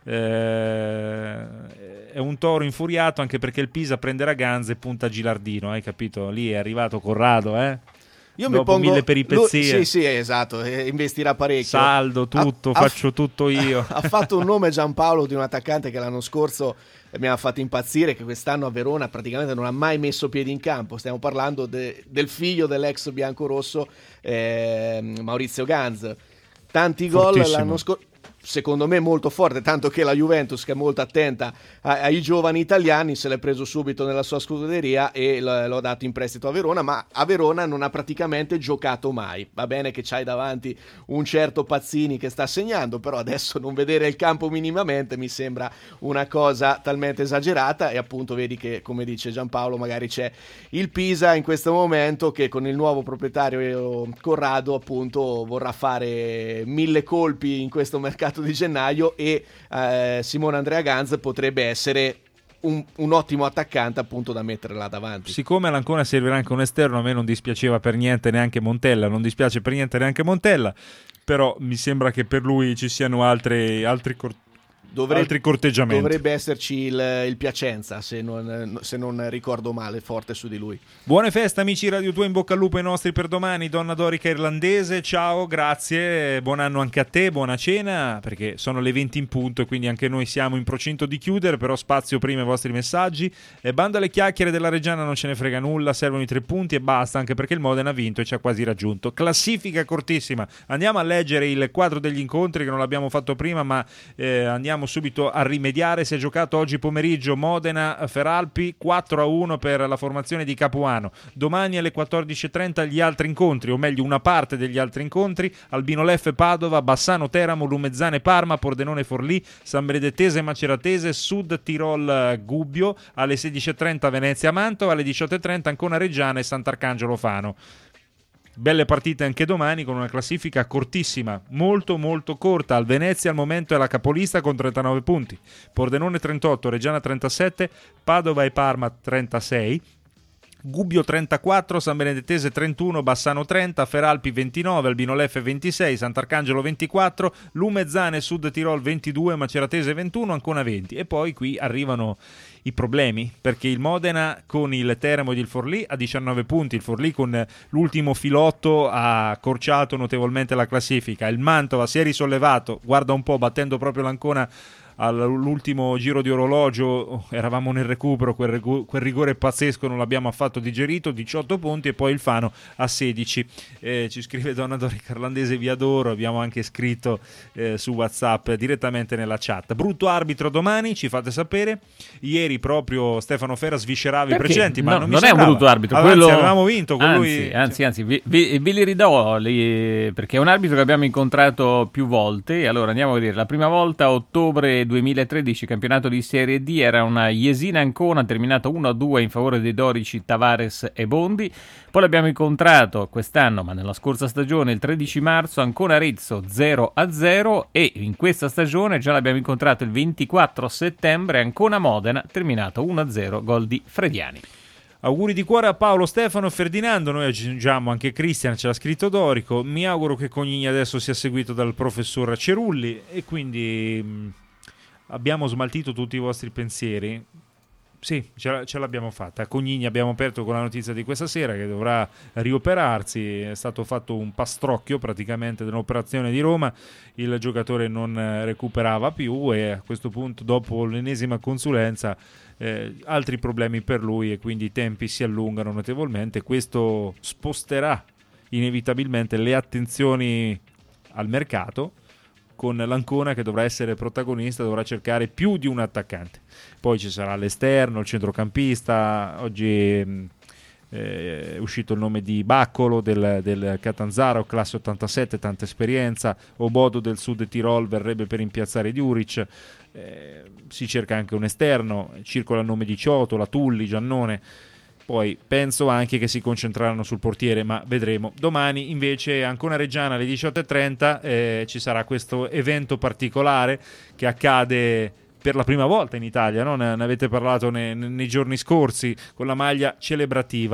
[SPEAKER 3] Eh, è un toro infuriato, anche perché il Pisa prenderà Ganza e punta Gilardino, hai capito? Lì è arrivato Corrado, eh?
[SPEAKER 13] Io
[SPEAKER 3] dopo
[SPEAKER 13] mi pongo
[SPEAKER 3] mille peripezie.
[SPEAKER 13] Lui, sì, sì, esatto, eh, investirà parecchio.
[SPEAKER 3] Saldo, tutto,
[SPEAKER 13] ha,
[SPEAKER 3] faccio
[SPEAKER 13] ha,
[SPEAKER 3] tutto io.
[SPEAKER 13] Ha fatto un nome Giampaolo di un attaccante che l'anno scorso mi ha fatto impazzire, che quest'anno a Verona praticamente non ha mai messo piedi in campo. Stiamo parlando de, del figlio dell'ex biancorosso eh, Maurizio Ganz. Tanti gol l'anno scorso. Secondo me molto forte, tanto che la Juventus, che è molto attenta ai giovani italiani, se l'è preso subito nella sua scuderia e l'ho dato in prestito a Verona, ma a Verona non ha praticamente giocato mai. Va bene che c'hai davanti un certo Pazzini che sta segnando, però adesso non vedere il campo minimamente mi sembra una cosa talmente esagerata, e appunto vedi che, come dice Giampaolo, magari c'è il Pisa in questo momento che con il nuovo proprietario Corrado appunto vorrà fare mille colpi in questo mercato di gennaio, e eh, Simone Andrea Ganz potrebbe essere un, un ottimo attaccante appunto da mettere là davanti.
[SPEAKER 3] Siccome all'Ancona servirà anche un esterno, a me non dispiaceva per niente neanche Montella, non dispiace per niente neanche Montella, però mi sembra che per lui ci siano altre, altri corti. Dovrebbe, altri corteggiamenti.
[SPEAKER 13] Dovrebbe esserci il, il Piacenza, se non, se non ricordo male, forte su di lui.
[SPEAKER 3] Buone feste amici Radio due, in bocca al lupo ai nostri per domani. Donna Dorica Irlandese, ciao, grazie, buon anno anche a te, buona cena, perché sono le venti in punto e quindi anche noi siamo in procinto di chiudere, però spazio prima ai vostri messaggi. E bando alle chiacchiere della Reggiana, non ce ne frega nulla, servono i tre punti e basta, anche perché il Modena ha vinto e ci ha quasi raggiunto. Classifica cortissima, andiamo a leggere il quadro degli incontri che non l'abbiamo fatto prima, ma eh, andiamo subito a rimediare. Si è giocato oggi pomeriggio Modena-Feralpi quattro a uno per la formazione di Capuano. Domani alle quattordici e trenta gli altri incontri, o meglio una parte degli altri incontri: Albino Leffe Padova, Bassano Teramo, Lumezzane Parma, Pordenone Forlì, San Benedettese Maceratese, Sud Tirol Gubbio. Alle sedici e trenta Venezia Mantova, alle diciotto e trenta Ancona Reggiana e Sant'Arcangelo Fano. Belle partite anche domani, con una classifica cortissima, molto molto corta. Al Venezia al momento è la capolista con trentanove punti, Pordenone trentotto, Reggiana trentasette, Padova e Parma trentasei, Gubbio trentaquattro, San Benedettese trentuno, Bassano trenta, Feralpi ventinove, Albino Leffe ventisei, Sant'Arcangelo ventiquattro, Lumezzane Sud Tirol ventidue, Maceratese ventuno, Ancona venti. E poi qui arrivano i problemi, perché il Modena con il Teramo ed il Forlì ha diciannove punti, il Forlì con l'ultimo filotto ha accorciato notevolmente la classifica, il Mantova si è risollevato, guarda un po', battendo proprio l'Ancona all'ultimo giro di orologio, eravamo nel recupero, quel, regu- quel rigore pazzesco non l'abbiamo affatto digerito, diciotto punti, e poi il Fano a sedici. Eh, ci scrive Donna Dorica Irlandese, vi adoro, abbiamo anche scritto eh, su WhatsApp direttamente nella chat. Brutto arbitro domani, ci fate sapere. Ieri proprio Stefano Ferra sviscerava i precedenti, ma
[SPEAKER 4] no,
[SPEAKER 3] non,
[SPEAKER 4] non
[SPEAKER 3] mi
[SPEAKER 4] è un brutto arbitro,
[SPEAKER 3] Avanzi,
[SPEAKER 4] quello...
[SPEAKER 3] avevamo vinto con
[SPEAKER 4] anzi,
[SPEAKER 3] lui.
[SPEAKER 4] Anzi, anzi, vi, vi, vi li ridò li... perché è un arbitro che abbiamo incontrato più volte. Allora andiamo a vedere, la prima volta ottobre duemilatredici, campionato di Serie D, era una Jesina Ancona terminato uno a due in favore dei dorici Tavares e Bondi. Poi l'abbiamo incontrato quest'anno, ma nella scorsa stagione, il tredici marzo, Ancona Arezzo zero a zero, e in questa stagione già l'abbiamo incontrato il ventiquattro settembre, Ancona Modena terminato uno a zero, gol di Frediani.
[SPEAKER 3] Auguri di cuore a Paolo, Stefano e Ferdinando. Noi aggiungiamo anche Cristian, ce l'ha scritto Dorico. Mi auguro che Cognini adesso sia seguito dal professor Cerulli, e quindi mh, abbiamo smaltito tutti i vostri pensieri. Sì, ce, ce l'abbiamo fatta. A Cognini abbiamo aperto con la notizia di questa sera che dovrà rioperarsi. È stato fatto un pastrocchio praticamente dell'operazione di Roma, il giocatore non recuperava più, e a questo punto, dopo l'ennesima consulenza, eh, altri problemi per lui, e quindi i tempi si allungano notevolmente. Questo sposterà inevitabilmente le attenzioni al mercato, con l'Ancona che dovrà essere protagonista, dovrà cercare più di un attaccante. Poi ci sarà l'esterno, il centrocampista. Oggi eh, è uscito il nome di Baccolo del, del Catanzaro, classe ottantasette, tanta esperienza. Obodo del Sud Tirol verrebbe per rimpiazzare Diuric. Eh, si cerca anche un esterno, circola il nome di Ciotola, Tulli, Giannone. Poi penso anche che si concentreranno sul portiere, ma vedremo. Domani invece Ancona Reggiana alle diciotto e trenta eh, ci sarà questo evento particolare che accade per la prima volta in Italia, no? Ne, ne avete parlato ne, nei giorni scorsi, con la maglia celebrativa.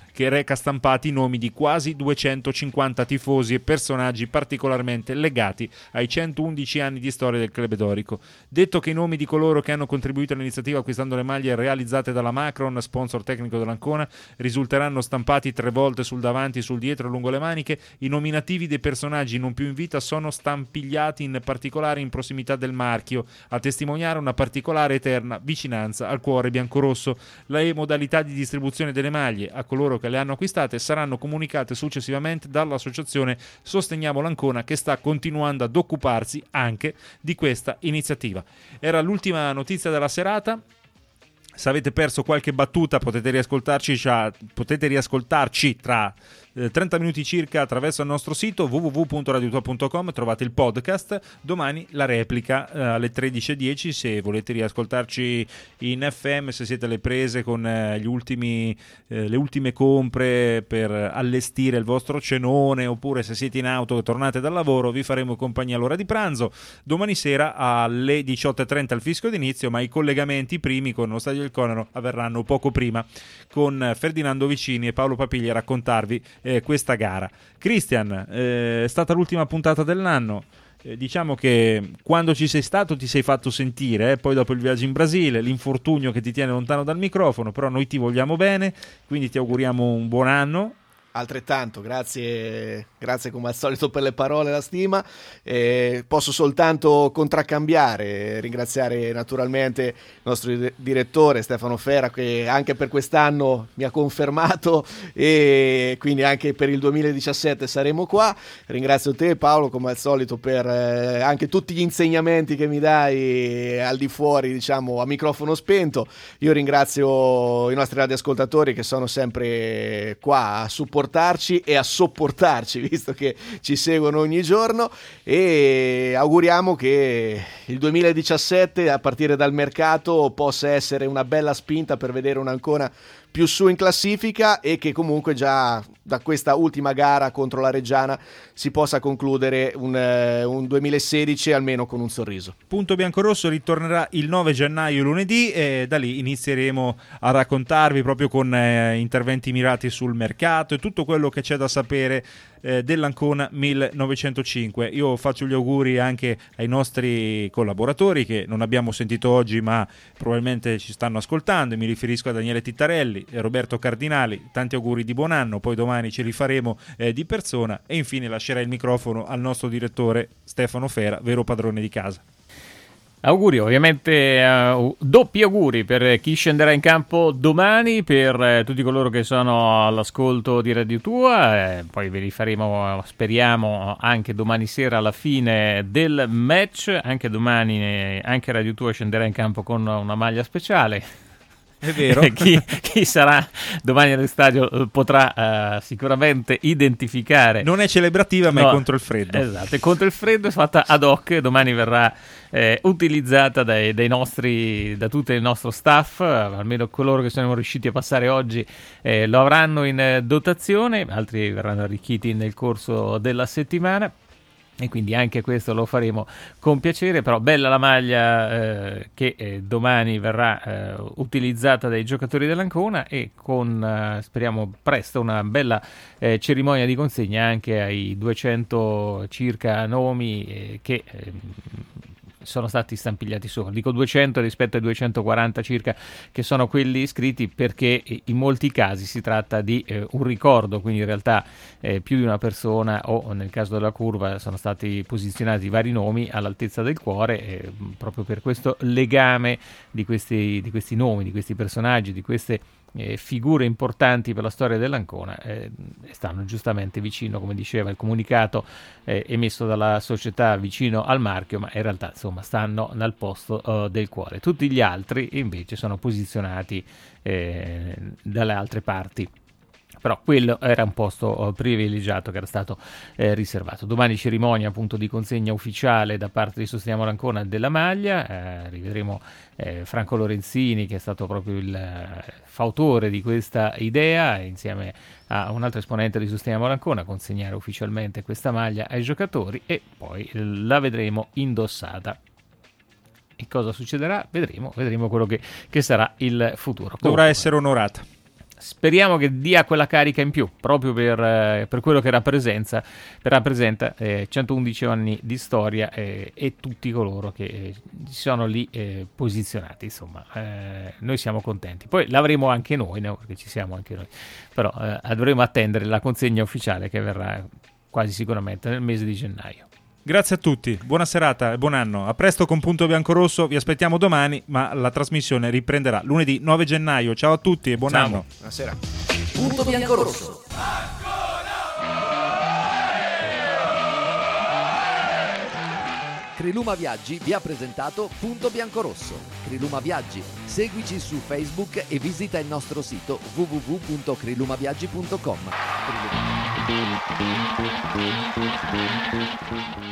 [SPEAKER 3] che reca stampati i nomi di quasi duecentocinquanta tifosi e personaggi particolarmente legati ai centoundici anni di storia del club dorico. Detto che i nomi di coloro che hanno contribuito all'iniziativa acquistando le maglie realizzate dalla Macron, sponsor tecnico dell'Ancona, risulteranno stampati tre volte sul davanti, sul dietro e lungo le maniche, i nominativi dei personaggi non più in vita sono stampigliati in particolare in prossimità del marchio, a testimoniare una particolare eterna vicinanza al cuore biancorosso. Le modalità di distribuzione delle maglie a coloro che le hanno acquistate saranno comunicate successivamente dall'associazione Sosteniamo l'Ancona, che sta continuando ad occuparsi anche di questa iniziativa. Era l'ultima notizia della serata. Se avete perso qualche battuta potete riascoltarci, cioè, potete riascoltarci tra eh, trenta minuti circa attraverso il nostro sito w w w punto radio tua punto com, trovate il podcast. Domani la replica eh, alle tredici e dieci, se volete riascoltarci in F M, se siete alle prese con eh, gli ultimi, eh, le ultime compre per allestire il vostro cenone, oppure se siete in auto e tornate dal lavoro, vi faremo compagnia all'ora di pranzo. Domani sera alle diciotto e trenta il fischio d'inizio, ma i collegamenti primi con lo Stadio del Conero avverranno poco prima, con Ferdinando Vicini e Paolo Papigli a raccontarvi eh, questa gara. Cristian, eh, è stata l'ultima puntata dell'anno. Eh, diciamo che quando ci sei stato ti sei fatto sentire, eh? Poi dopo il viaggio in Brasile, l'infortunio che ti tiene lontano dal microfono, però noi ti vogliamo bene, quindi ti auguriamo un buon anno.
[SPEAKER 13] Altrettanto, grazie, grazie come al solito per le parole e la stima. Eh, posso soltanto contraccambiare, ringraziare naturalmente il nostro direttore Stefano Fera, che anche per quest'anno mi ha confermato, e quindi anche per il duemiladiciassette saremo qua. Ringrazio te, Paolo, come al solito per eh, anche tutti gli insegnamenti che mi dai al di fuori, diciamo, a microfono spento. Io ringrazio i nostri radioascoltatori che sono sempre qua a supportare e a sopportarci, visto che ci seguono ogni giorno, e auguriamo che il duemiladiciassette, a partire dal mercato, possa essere una bella spinta per vedere un'Ancona più su in classifica, e che comunque già da questa ultima gara contro la Reggiana si possa concludere un, eh, un duemilasedici almeno con un sorriso.
[SPEAKER 3] Punto Biancorosso ritornerà il nove gennaio lunedì, e da lì inizieremo a raccontarvi proprio con eh, interventi mirati sul mercato e tutto quello che c'è da sapere eh, dell'Ancona millenovecentocinque. Io faccio gli auguri anche ai nostri collaboratori che non abbiamo sentito oggi, ma probabilmente ci stanno ascoltando. Mi riferisco a Daniele Tittarelli e Roberto Cardinali, tanti auguri di buon anno, poi domani ci rifaremo eh, di persona, e infine lascerei il microfono al nostro direttore Stefano Fera, vero padrone di casa.
[SPEAKER 4] Auguri, ovviamente uh, doppi auguri per chi scenderà in campo domani, per eh, tutti coloro che sono all'ascolto di Radio Tua, eh, poi ve li faremo, speriamo, anche domani sera alla fine del match. Anche domani eh, anche Radio Tua scenderà in campo con una maglia speciale.
[SPEAKER 3] È vero.
[SPEAKER 4] chi, chi sarà domani allo stadio potrà uh, sicuramente identificare.
[SPEAKER 3] Non è celebrativa, ma no, è contro il freddo.
[SPEAKER 4] Esatto, è contro il freddo, è fatta ad hoc. Domani verrà eh, utilizzata dai, dai nostri, da tutto il nostro staff, almeno coloro che sono riusciti a passare oggi eh, lo avranno in dotazione, altri verranno arricchiti nel corso della settimana. E quindi anche questo lo faremo con piacere. Però bella la maglia eh, che eh, domani verrà eh, utilizzata dai giocatori dell'Ancona, e con eh, speriamo presto una bella eh, cerimonia di consegna anche ai duecento circa nomi eh, che eh, sono stati stampigliati sopra. Dico duecento rispetto ai duecentoquaranta circa che sono quelli iscritti, perché in molti casi si tratta di eh, un ricordo, quindi in realtà eh, più di una persona, o nel caso della curva sono stati posizionati vari nomi all'altezza del cuore, eh, proprio per questo legame di questi, di questi nomi, di questi personaggi, di queste Eh, figure importanti per la storia dell'Ancona, eh, stanno giustamente vicino, come diceva il comunicato eh, emesso dalla società, vicino al marchio, ma in realtà insomma stanno nel posto uh, del cuore. Tutti gli altri invece sono posizionati eh, dalle altre parti. Però quello era un posto privilegiato che era stato eh, riservato. Domani cerimonia appunto di consegna ufficiale da parte di Sosteniamo l'Ancona della maglia, eh, rivedremo eh, Franco Lorenzini, che è stato proprio il eh, fautore di questa idea, insieme a un altro esponente di Sosteniamo l'Ancona, consegnare ufficialmente questa maglia ai giocatori, e poi la vedremo indossata. E cosa succederà? Vedremo, vedremo quello che, che sarà il futuro.
[SPEAKER 3] Dovrà Comunque, essere onorata.
[SPEAKER 4] speriamo che dia quella carica in più, proprio per, eh, per quello che rappresenta, rappresenta eh, centoundici anni di storia eh, e tutti coloro che eh, sono lì eh, posizionati. Insomma, eh, noi siamo contenti. Poi l'avremo anche noi, no? Perché ci siamo anche noi, però eh, dovremo attendere la consegna ufficiale che verrà quasi sicuramente nel mese di gennaio.
[SPEAKER 3] Grazie a tutti, buona serata e buon anno. A presto con Punto Biancorrosso, vi aspettiamo domani, ma la trasmissione riprenderà lunedì nove gennaio. Ciao a tutti e buon
[SPEAKER 4] Ciao.
[SPEAKER 3] anno.
[SPEAKER 13] Buonasera.
[SPEAKER 2] Punto Biancorrosso. Criluma Viaggi vi ha presentato Punto Biancorrosso. Criluma Viaggi, seguici su Facebook e visita il nostro sito w w w punto crilumaviaggi punto com.